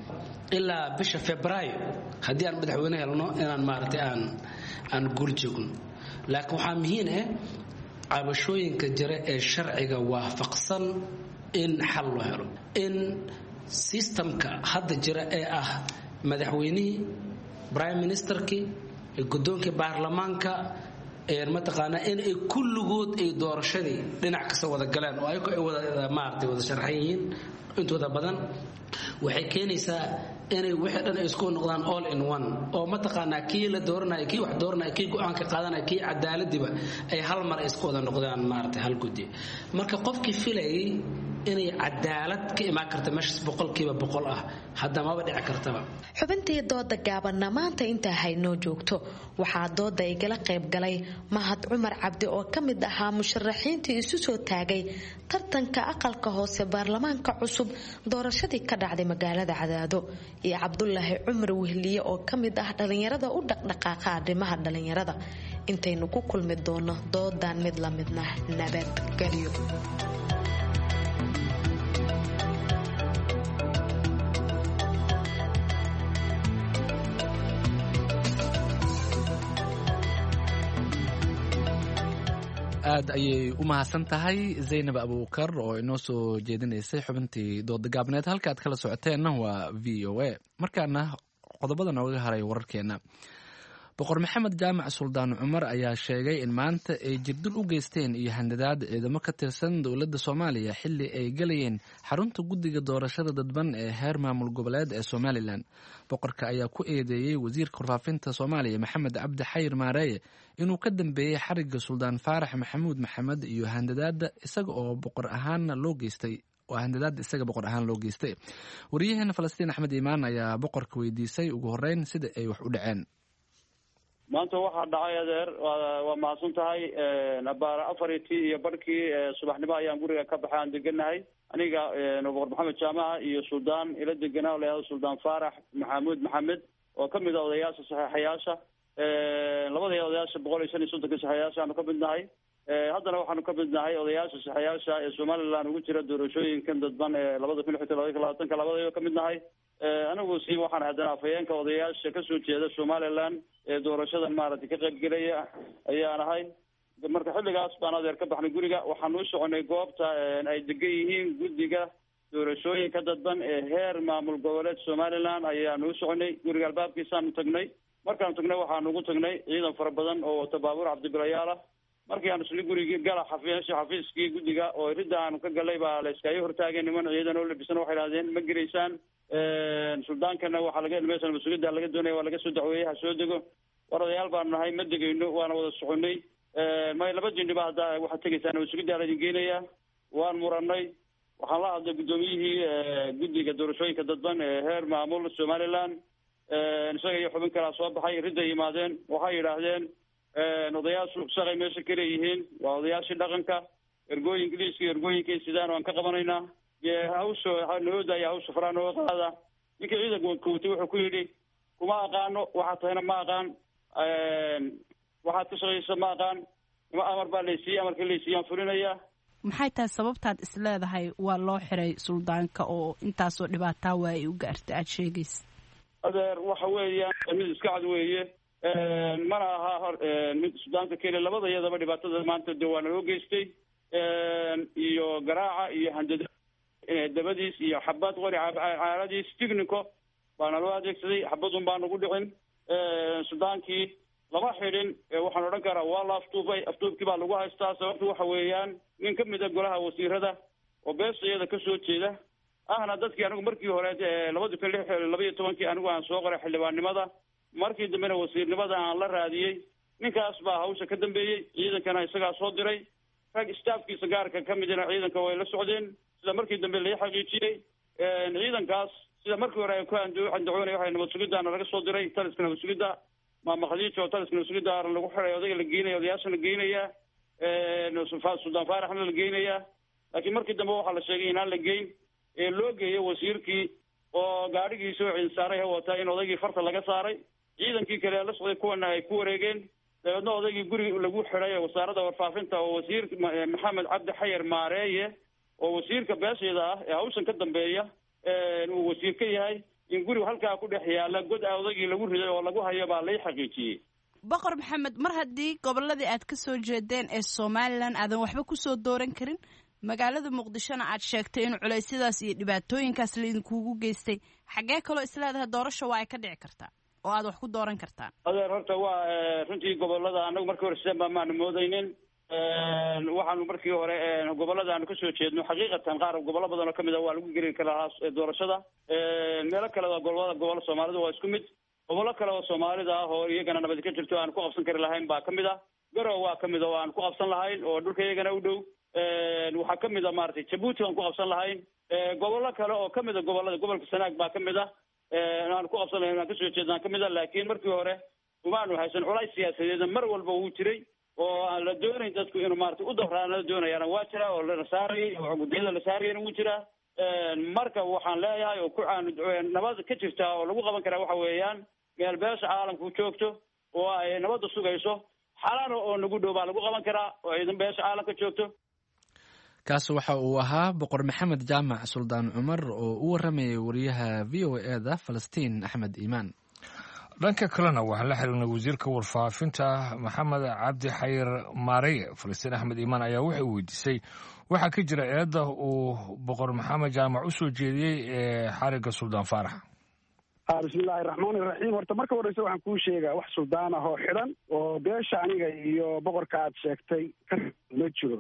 ilaa bisha Febraayo hadii aan madaxweyne helno inaan maartay aan aan guul joogno laakiin waxa muhiim ah cabashooyinka jira ee sharciga waafaqsan in xal loo helo in systemka hadda jira ee ah madaxweynihii prime ministerkii guddoonka baarlamaanka ee mataqaana in ay kulligood ay doorashadii dhinac ka soo wada galaan oo ay ku wada maartay wada sharxayeen intooda badan waxay keenaysaa inay wixii dhan ay isku noqdaan all in one oo mataqaana kii la dooranayo kii wax dooranayo kii go'aan ka qaadanaya kii cadaaladiba ay hal mar isku wada noqdaan maartay hal guddi marka qofkii filayay inay cadaalad ka imaan karto meesha boqolkiiba boqol ah hadda ma dhici kartaba xubintii dooda gaabanna maanta inta haynoo joogto waxaa dooda ay gala qayb galay Mahad Cumar Cabdi oo kamid ahaa musharaxiintii isu soo taagay tartanka aqalka hoose baarlamaanka cusub doorashadii ka dhacday magaalada Cadaado iyo Cabdullaahi Cumar Wehliye oo kamid ah dhalinyarada u dhaqdhaqaaqa arrimaha dhalinyarada intaynu ku kulmi doono doodan mid la midna nabad galiyo aad ayay u mahadsan tahay zaynab abuukar oo inoo soo jeedinaysay xubintii dooda gaabneed. halka aad kala socoteenna waa v o a. markaana qodobada nooga haray wararkeena. boqor maxamed jaamac suldaan cumar ayaa sheegay in maanta ay jirdil u geysteen iyo handadaad ciidamo ka tirsan dowladda soomaaliya xilli ay galayeen xarunta guddiga doorashada dadban ee heer maamul goboleed ee somalilan. boqorka ayaa ku eedeeyey wasiirka warfaafinta soomaaliya maxamed cabdi xayir maareeye inuu ka dambeeyey xarigga suldaan faarax maxamuud maxamed iyo handadaada isaga oo boqor ahaanna loo geystay oo handadaada isaga boqor ahaan loo geystay. wariyaheena falastiin axmed iimaan ayaa boqorka weydiisay ugu horreyn sida ay wax u dhaceen. maanta waxaa dhacay adeer waa mahadsan tahay abaara afartii iyo barhkii subaxnimo ayaan guriga ka baxay aan deganahay aniga boqor maxamed jaamaca iyo suldaan ila deganaa layahdo suldaan faarax maxamuud maxamed oo kamid a odayaasha saxeexayaasha labada odayaasha boqol iyo shan iyo soddonka saxeexayaasha aanu ka mid nahay. haddana waxaanu ka mid nahay odayaasha saxeexayaasha ee somaliland ugu jira doorashooyinkan dadban ee labada kun iyo lixdan labada kun iyo labaatanka labadayba ka mid nahay. anigu si waxaan haddana afhayeenka odayaasha kasoo jeeda somaliland ee doorashadan maaragtay ka qaybgelaya ayaan ahay. marka xilligaas baan adeer ka baxnay guriga waxaan u soconay goobta ay degan yihiin guddiga doorashooyinka dadban ee heer maamul goboleed somaliland ayaanu u soconay. guriga albaabkiisaanu tagnay. markaanu tagnay waxaanu ugu tagnay ciidan fara badan oo wata baabuur cabdibilayaal ah. markii aanu isla gurigii gala xafiisha xafiiskii guddiga oo ridda aanu ka galay baa la iskaga hortaagay niman ciidan oo labisan waxay idhahdeen ma gelaysaan suldaankana waxaa laga meeshan mas-uuliyadda laga doonaya waa laga soo dacweeyey ha soo dego. war odayaal baanu nahay ma degayno waana wada soconay. may laba jindhiba hadda waxaad tegaysaan mas-uuliyadda laydin geenaya. waan muranay. waxaan la hadlay guddoomiyihii guddiga doorashooyinka dadban ee heer maamul somaliland isaga iyo xubin kalaa soo baxay ridda yimaadeen waxay yidhaahdeen odayaashu shaqay meesha ka leeyihiin waa odayaashii dhaqanka ergooyin ingiliiska iyo ergooyinkay sidaan waan ka qabanaynaa hawsha nooda iyo hawsha faraa nooga qaada. ninkii ciidanka kowtay wuxuu ku yidhi kuma aqaano waxaad tahayna ma aqaan waxaad ka shaqaysa ma aqaan amar baa laysiiyey amarka laysiiyaan fulinaya. maxay tahay sababtaad is leedahay waa loo xiray suldaanka oo intaasoo dhibaataa waa ay u gaartay aada sheegaysa? adeer waxa weeyaan mid iska cad weeye mana aha mid sudaanka keliya labada iyadaba dhibaatada maanta de waa naloo geystay iyo garaaca iyo handada dabadiis iyo xabad qori caaradiis tignico baa naloo adeegsaday. xabadun baa nagu dhicin. sudaankii lama xidhin waxaan odhan karaa waa la aftuubay. aftuubkii baa lagu haystaa. sababtu waxa weeyaan nin kamid a golaha wasiirada oo beesha iyada kasoo jeeda ahna dadkii anigu markii hore labadi kun lix laba iyo tobankii anigu aan soo qoray xildhibaannimada markii dambena wasiirnimada aan la raadiyey. ninkaas baa hawsha ka dambeeyey. ciidankana isagaa soo diray. rag staafkiisa gaarka ka midina ciidanka way la socdeen sida markii dambe lai xaqiijiyey. ciidankaas sida markii hore ay ku andacoonay waxay nabad sugiddaana laga soo diray taliska nabad sugidda maama khadiija oo taliska nabad sugidda lagu xiray odayga la geynaya odayaasha la geynaya suldaan faaraxna la geynaya. laakiin markii dambe waxaa la sheegay inaan la geyn ee loo geeyay wasiirkii oo gaadhigiisa oo ciinsaaray ha wataa in odaygii farta laga saaray. ciidankii kale la socday kuwana ay ku wareegeen. dabeedna odaygii guriga lagu xiday wasaaradda warfaafinta oo wasiir maxamed cabdi xayir maareeye oo wasiirka beesheeda ah ee hawshan ka dambeeya uu wasiir ka yahay in guriga halkaa ku dhex yaala god a odaygii lagu riday oo lagu hayo baa lay xaqiijiyey. boqor maxamed mar haddii goboladii aad ka soo jeedeen ee somalilan aadan waxba kusoo dooran karin magaalada muqdishona aad sheegtay in culeysyadaas iyo dhibaatooyinkaas laidinkugu geystay xaggee kaloo isleedahay doorasho waa ay ka dhici kartaa oo aad wax ku dooran kartaan? adeer horta waa runtii gobolada anagu markii hore sideen baa maanu moodaynin. waxaanu markii hore gobolada aanu kasoo jeedno xaqiiqatan qaar gobollo badan oo kamid a waa lagu geli karaa doorashada. meelo kale waa gobolada gobollo soomaalida waa isku mid. gobollo kale oo soomaalida ah oo iyagana nabad ka jirto aan ku qabsan kari lahayn baa kamid ah. garow waa kamid oo aan ku qabsan lahayn oo dhulka iyagana u dhow. waxaa kamid a maaragtay jabuuti aan ku qabsan lahayn. gobollo kale oo kamid a gobolada gobolka sanaag baa kamid ah aan ku qabsan lahayn aan kasoo jeednaan kamid a. laakiin markii hore umaanu haysan culays siyaasadeed mar walba wuu jiray oo aan la doonayn dadku inuu maaragtay u dawraan la doonayana waa jira oo la saarayay oo guddiyada la saarayana wuu jiraa. marka waxaan leeyahay oo ku aan nabad ka jirta oo lagu qaban karaa waxa weeyaan meel beesha caalamku joogto oo ay nabadda sugayso xalano oo nagu dhow baa lagu qaban karaa oo ciidan beesha caalamka joogto. kaas waxa uu ahaa boqor maxamed jaamac suldaan cumar oo u waramayay wariyaha v o e da falastiin axmed iimaan. dhanka kalena waxaan la xiriirnay wasiirka warfaafinta maxamed cabdi xayir maareye. falastiin axmed iimaan ayaa waxay weydiisay waxaa ka jira eedda uu boqor maxamed jaamac u soo jeediyey ee xarigga suldaan faarax. bismillaahi raxmaani raxiim. horta marka horeysa waxaan kuu sheegaa wax suldaan ah oo xidhan oo beesha aniga iyo boqorka aad sheegtay ka ma jiro.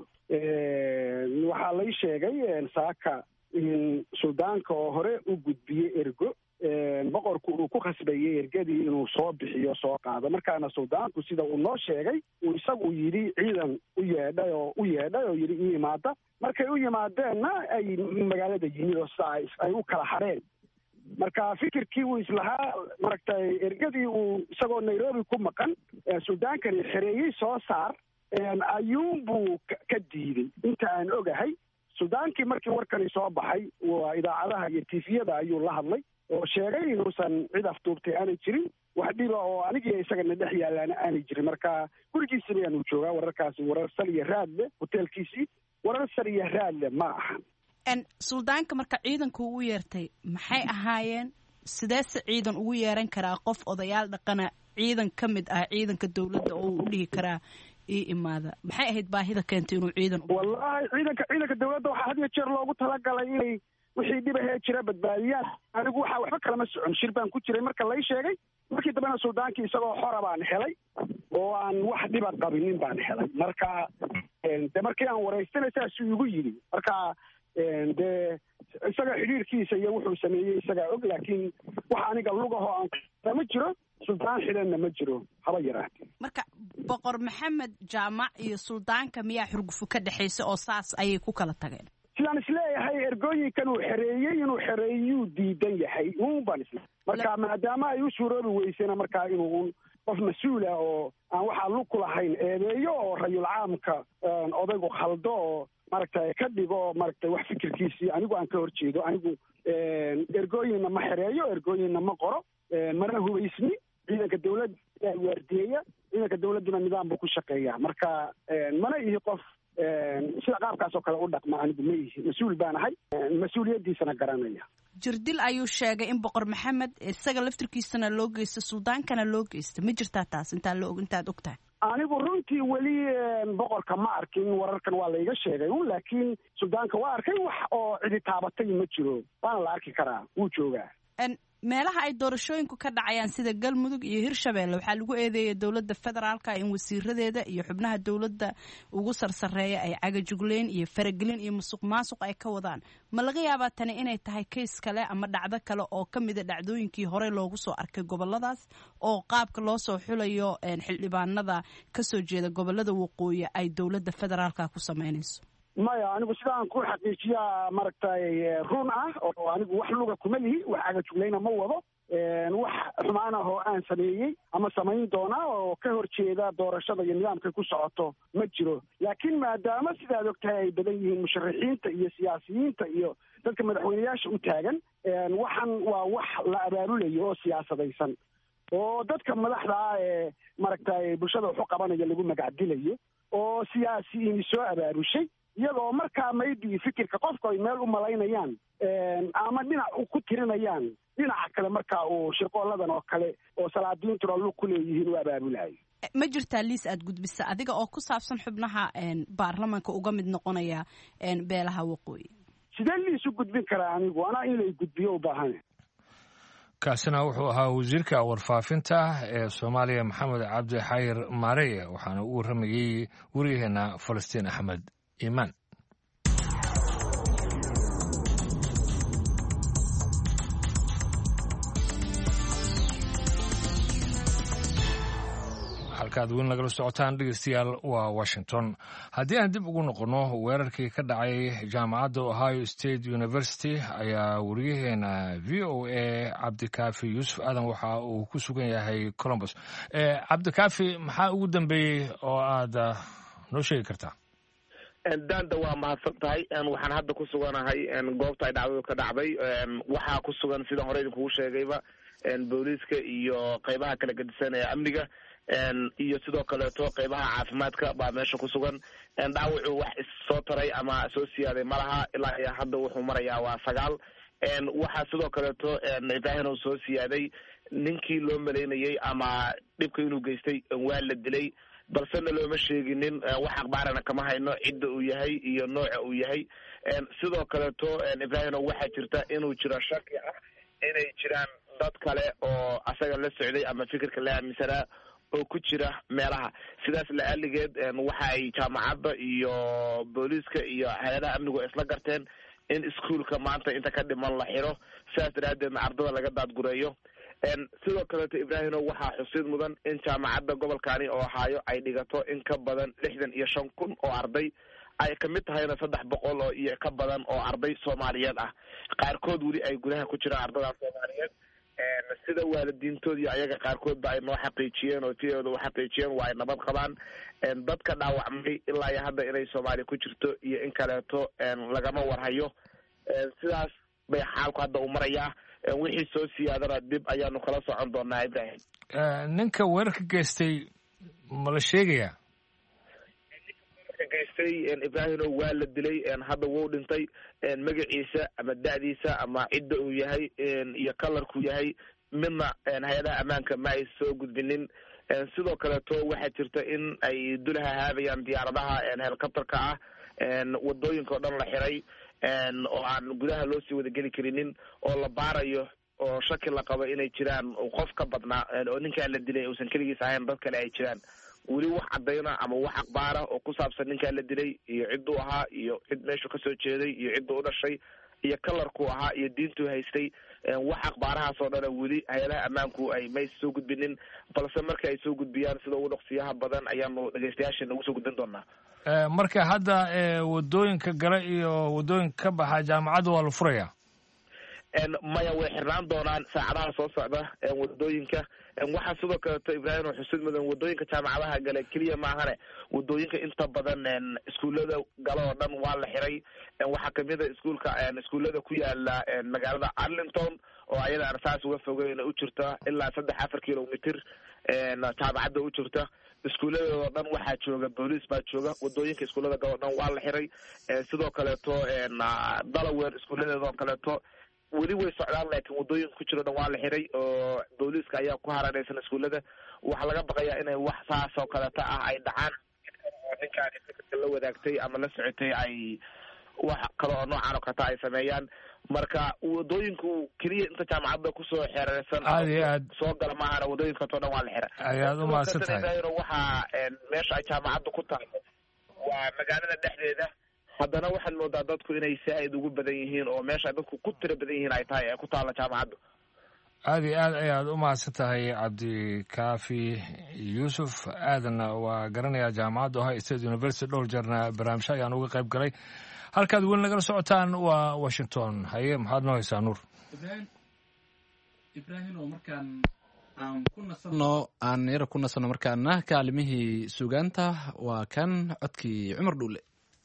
waxaa lay sheegay saaka in suldaanka oo hore u gudbiyey ergo boqorku uu ku khasbayey ergadii inuu soo bixiyo soo qaado, markaana suldaanku sida uu noo sheegay uu isagu yidhi ciidan u yeedhay oo u yeedhay oo yidhi i yimaada. markay u yimaadeenna ay magaalada yimid oo sida ay u kala hadheen. marka fikirkii uu islahaa maaragtay ergadii uu isagoo nairobi ku maqan suldaankani xereeyey soo saar ayuunbuu ka diiday inta aan ogahay. suldaankii markii warkani soo baxay waa idaacadaha iyo tifiyada ayuu la hadlay oo sheegay inuusan cid afduubtay aanay jirin, wax dhiba oo anigiiyo isagana dhex yaalaana aanay jirin. marka gurigiisina ayaanu joogaa. wararkaasi warar sal iyo raadle hoteelkiisii warar sal iyo raadle ma ahan. suldaanka marka ciidanku ugu yeertay maxay ahaayeen? sideese ciidan ugu yeeran karaa qof odayaal dhaqana ciidan ka mid ah ciidanka dowladda oo uu dhihi karaa ii imaada? maxay ahayd baahida keentay inuu ciidan? wallahi ciidanka ciidanka dowladda waxaa had iyo jeer loogu talagalay inay wixii dhibahee jira badbaadiyaan. anigu waxaa waxba kalama socon, shir baan ku jiray marka lay sheegay. markii dambena suldaankii isagoo xora baan helay oo aan wax dhiba qabinin baan helay. marka de markii aan waraystana saasuu igu yidhi. marka dee isaga xidhiirkiisa iyo wuxuu sameeyey isagaa og, laakiin wax aniga lugahoo aan ma jiro, suldaan xidhanna ma jiro haba yaraatee. marka boqor maxamed jaamac iyo suldaanka miyaa xurgufu ka dhexaysa oo saas ayay ku kala tageen? sidaan isleeyahay ergooyinkan uu xereeyey inuu xereeyuu diidan yahay un baan isle marka maadaama ay u suuroobi weysena markaa inuu un qof mas-uul ah oo aan waxaa lug ku lahayn eedeeyo oo rayul caamka odaygu khaldo oo maaragtay ka dhigo maaragtay wax fikirkiisii anigu aan ka horjeedo. anigu ergooyinna ma xereeyo, ergooyinna ma qoro, mana hubaysni. ciidanka dawladda waardiyeya, ciidanka dawladduna nidaam buu ku shaqeeyaa. marka mana ihi qof sida qaabkaas oo kale u dhaqma. anigu ma ihi, mas-uul baan ahay, mas-uuliyaddiisana garanaya. jirdil ayuu sheegay in boqor maxamed isaga laftirkiisana loo geysta suldaankana loo geysta. ma jirtaa taas intaa la og intaad og tahay? anigu runtii weli boqorka ma arkin, wararkan waa layga sheegay un, laakiin suldaanka waa arkay. wax oo cidi taabatay ma jiro, waana la arki karaa, wuu joogaa. meelaha ay doorashooyinku ka dhacayaan sida galmudug iyo hirshabeelle waxaa lagu eedeeyay dowladda federaalka in wasiiradeeda iyo xubnaha dowladda ugu sarsareeya ay cagajugleyn iyo faragelin iyo musuq maasuq ay ka wadaan. ma laga yaabaa tani inay tahay kays kale ama dhacdo kale oo ka mida dhacdooyinkii horey loogu soo arkay goboladaas oo qaabka loo soo xulayo xildhibaanada kasoo jeeda gobolada waqooyi ay dowladda federaalka ku samaynayso? maya, anigu sidaan ku xaqiijiyaa maaragtay run ah oo anigu wax luga kuma lihi, wax cagajuglayna ma wado. wax xumaan ah oo aan sameeyey ama samayn doonaa oo ka horjeeda doorashada iyo nidaamkay ku socoto ma jiro. laakiin maadaama sidaad ogtahay ay badan yihiin musharaxiinta iyo siyaasiyiinta iyo dadka madaxweyneyaasha u taagan, waxan waa wax la abaabulayo oo siyaasadaysan oo dadka madaxda ah ee maaragtay bulshada waxu qabanaya lagu magacdilayo oo siyaasiyiin soo abaabushay, iyagoo markaa maybe fikirka qofka ay meel u malaynayaan ama dhinac ku tirinayaan, dhinaca kale markaa uu shirqooladan oo kale oo salaadiintuna lug ku leeyihiin u abaabulayo. ma jirtaa liis aad gudbisa adiga oo ku saabsan xubnaha baarlamaanka uga mid noqonaya beelaha waqooyi? sidee liis u gudbin karaa anigu? anaa in lay gudbiyo u baahan. kaasina wuxuu ahaa wasiirka warfaafinta ee soomaaliya maxamed cabdi xayir maareye, waxaana uu waramayey wariyaheena falastiin axmed iimaan. halkaad weyn lagala socotaan dhegeystayaal waa washington. haddii aan dib ugu noqonno weerarkii ka dhacay jaamacadda ohio state university ayaa wariyaheena v o a cabdikaafi yuusuf aadan waxa uu ku sugan yahay colombus. cabdikaafi, maxaa ugu dambeeyey oo aad noo sheegi kartaa? daanda waa mahadsan tahay. waxaan hadda ku suganahay goobta ay dhacdadu ka dhacday. waxaa ku sugan sidaan hore idinkugu sheegayba booliiska iyo qeybaha kala gedisan ee amniga iyo sidoo kaleeto qeybaha caafimaadka baa meesha ku sugan. dhaawacu wax issoo taray ama soo siyaaday malaha, ilaa iyo hadda wuxuu marayaa waa sagaal. waxaa sidoo kaleeto ibraahin oo soo siyaaday ninkii loo malaynayay ama dhibka inuu geystay waa la dilay balsena looma sheeginin wax akhbaarana kama hayno cidda uu yahay iyo nooca uu yahay sidoo kaleeto ibrahim waxaa jirta inuu jiro shaki ah inay jiraan dad kale oo asaga la socday ama fikirka la aaminsanaa oo ku jira meelaha sidaas la-aligeed waxa ay jaamacadda iyo booliiska iyo hay-adaha amnigu isla garteen in iskuolka maanta inta ka dhiman la xiro sidaas daraadeedna ardada laga daadgureeyo sidoo kaleeto ibrahimo waxaa xusid mudan in jaamacadda gobolkani oo ahaayo ay dhigato in ka badan lixdan iyo shan kun oo arday ay kamid tahayna saddex boqol oo iyo ka badan oo arday soomaaliyeed ah qaarkood weli ay gudaha ku jiraan ardada soomaaliyeed sida waalidiintood iyo ayaga qaarkoodba ay noo xaqiijiyeen oo tiyooda u xaqiijiyeen waa ay nabad qabaan dadka dhaawacmay ilaa iyo hadda inay soomaaliya ku jirto iyo in kaleeto lagama warhayo sidaas bay xaalku hadda u marayaa wixii soo siyaadana dib ayaanu kala socon doonaa ibrahim ninka weerarka geystay ma la sheegayaa geystay ibrahimo waa la dilay hadda wuu dhintay magaciisa ama da'diisa ama cidda uu yahay iyo kalarku yahay midna hay-adaha ammaanka ma ay soo gudbinin sidoo kaleeto waxaa jirta in ay dulaha haabayaan diyaaradaha helicopterka ah wadooyinka oo dhan la xiray oo aan gudaha loo sii wadageli karinin oo la baarayo oo shaki la qabo inay jiraan qof ka badnaa oo ninkaa la dilay uusan keligiis ahayn dad kale ay jiraan weli wax cadayna ama wax akhbaara oo ku saabsan ninkaa la dilay iyo cidduu ahaa iyo cid meeshu kasoo jeeday iyo cidda u dhashay iyo kalarku ahaa iyo diintuu haystay wax akhbaarahaas oo dhana weli hay-adaha ammaanku ay may soo gudbinin balse marka ay soo gudbiyaan sida ugu dhaqsiyaha badan ayaanu dhegeystayaasheena ugu soo gudbin doonaa marka hadda wadooyinka gala iyo wadooyinka ka baxa jaamacadda waa la furaya maya way xirnaan doonaan saacadaha soo socda wadooyinka waxaa sidoo kaleeto ibrahim xusid mudan wadooyinka jaamacadaha gale keliya maahane wadooyinka inta badan iskuullada galo oo dhan waa la xiray waxaa kamid a iskuulka iskuullada ku yaala magaalada arlington oo ayada aan saas uga fogeyna u jirta ilaa saddex afar kilomitr jaamacadda u jirta iskuulladoodao dhan waxaa jooga booliis baa jooga wadooyinka iskuullada galo o dhan waa la xiray sidoo kaleeto dalaweer iskuulladeedoo kaleeto weli way socdaan laakiin wadooyinka ku jiro dhan waa la xiray oo booliiska ayaa ku haranaysan iskuullada waxaa laga baqayaa inay wax saas oo kaleeto ah ay dhacaan oo ninkaani fikirka la wadaagtay ama la socotay ay wax kale oo noocan oo kaleto ay sameeyaan marka wadooyinku keliya inta jaamacadda kusoo xeereysan aad iyo aad soo gala maahana wadooyinka o dhan waa la xiray ayaad umahadsan tahay waxaa meesha ay jaamacadda ku tahay waa magaalada dhexdeeda haddana waxaad moodaa dadku inay saa-id ugu badan yihiin oo meesha ay dadku ku tiro badan yihiin ay tahay ee ku taalla jaamacaddu aad iyo aad ayaad u mahadsan tahay cabdikaafi yuusuf aadanna waa garanayaa jaamacadda ohio state university dhowr jeerna barnaamijyo ayaan uga qayb galay halkaad weli nagala socotaan waa washington haye maxaad noo haysaa nuur ibrahim oo markaan aan ku nasano aan yara ku nasano markaana kaalimihii sugaanta waa kan codkii cumar dhuule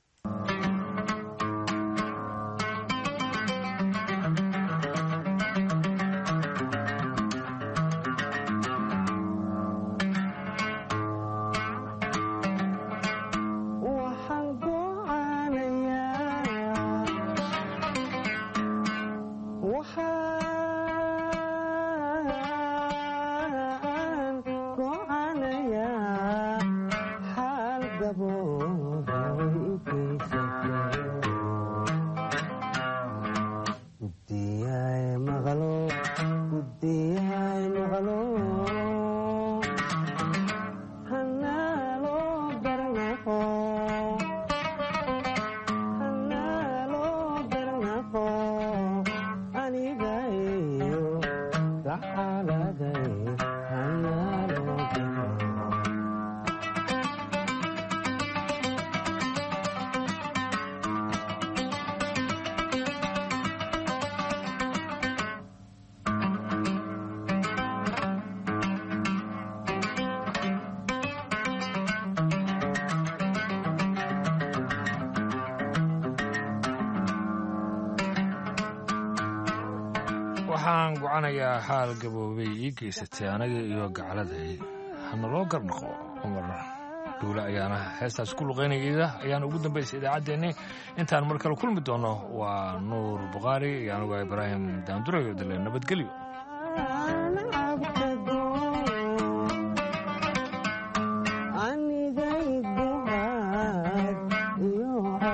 waxaan gocanayaa xaal gaboobay ii geysatay anaga iyo gacaladay hana loo garnaqo cumar dhuule ayaana heestaas ku luqaynayda ayaana ugu dambaysay idaacaddeenni intaan mar kale kulmi doono waa nuur bukhaari iyo anugu ibraahim daandurayo dale nabadgelyo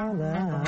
على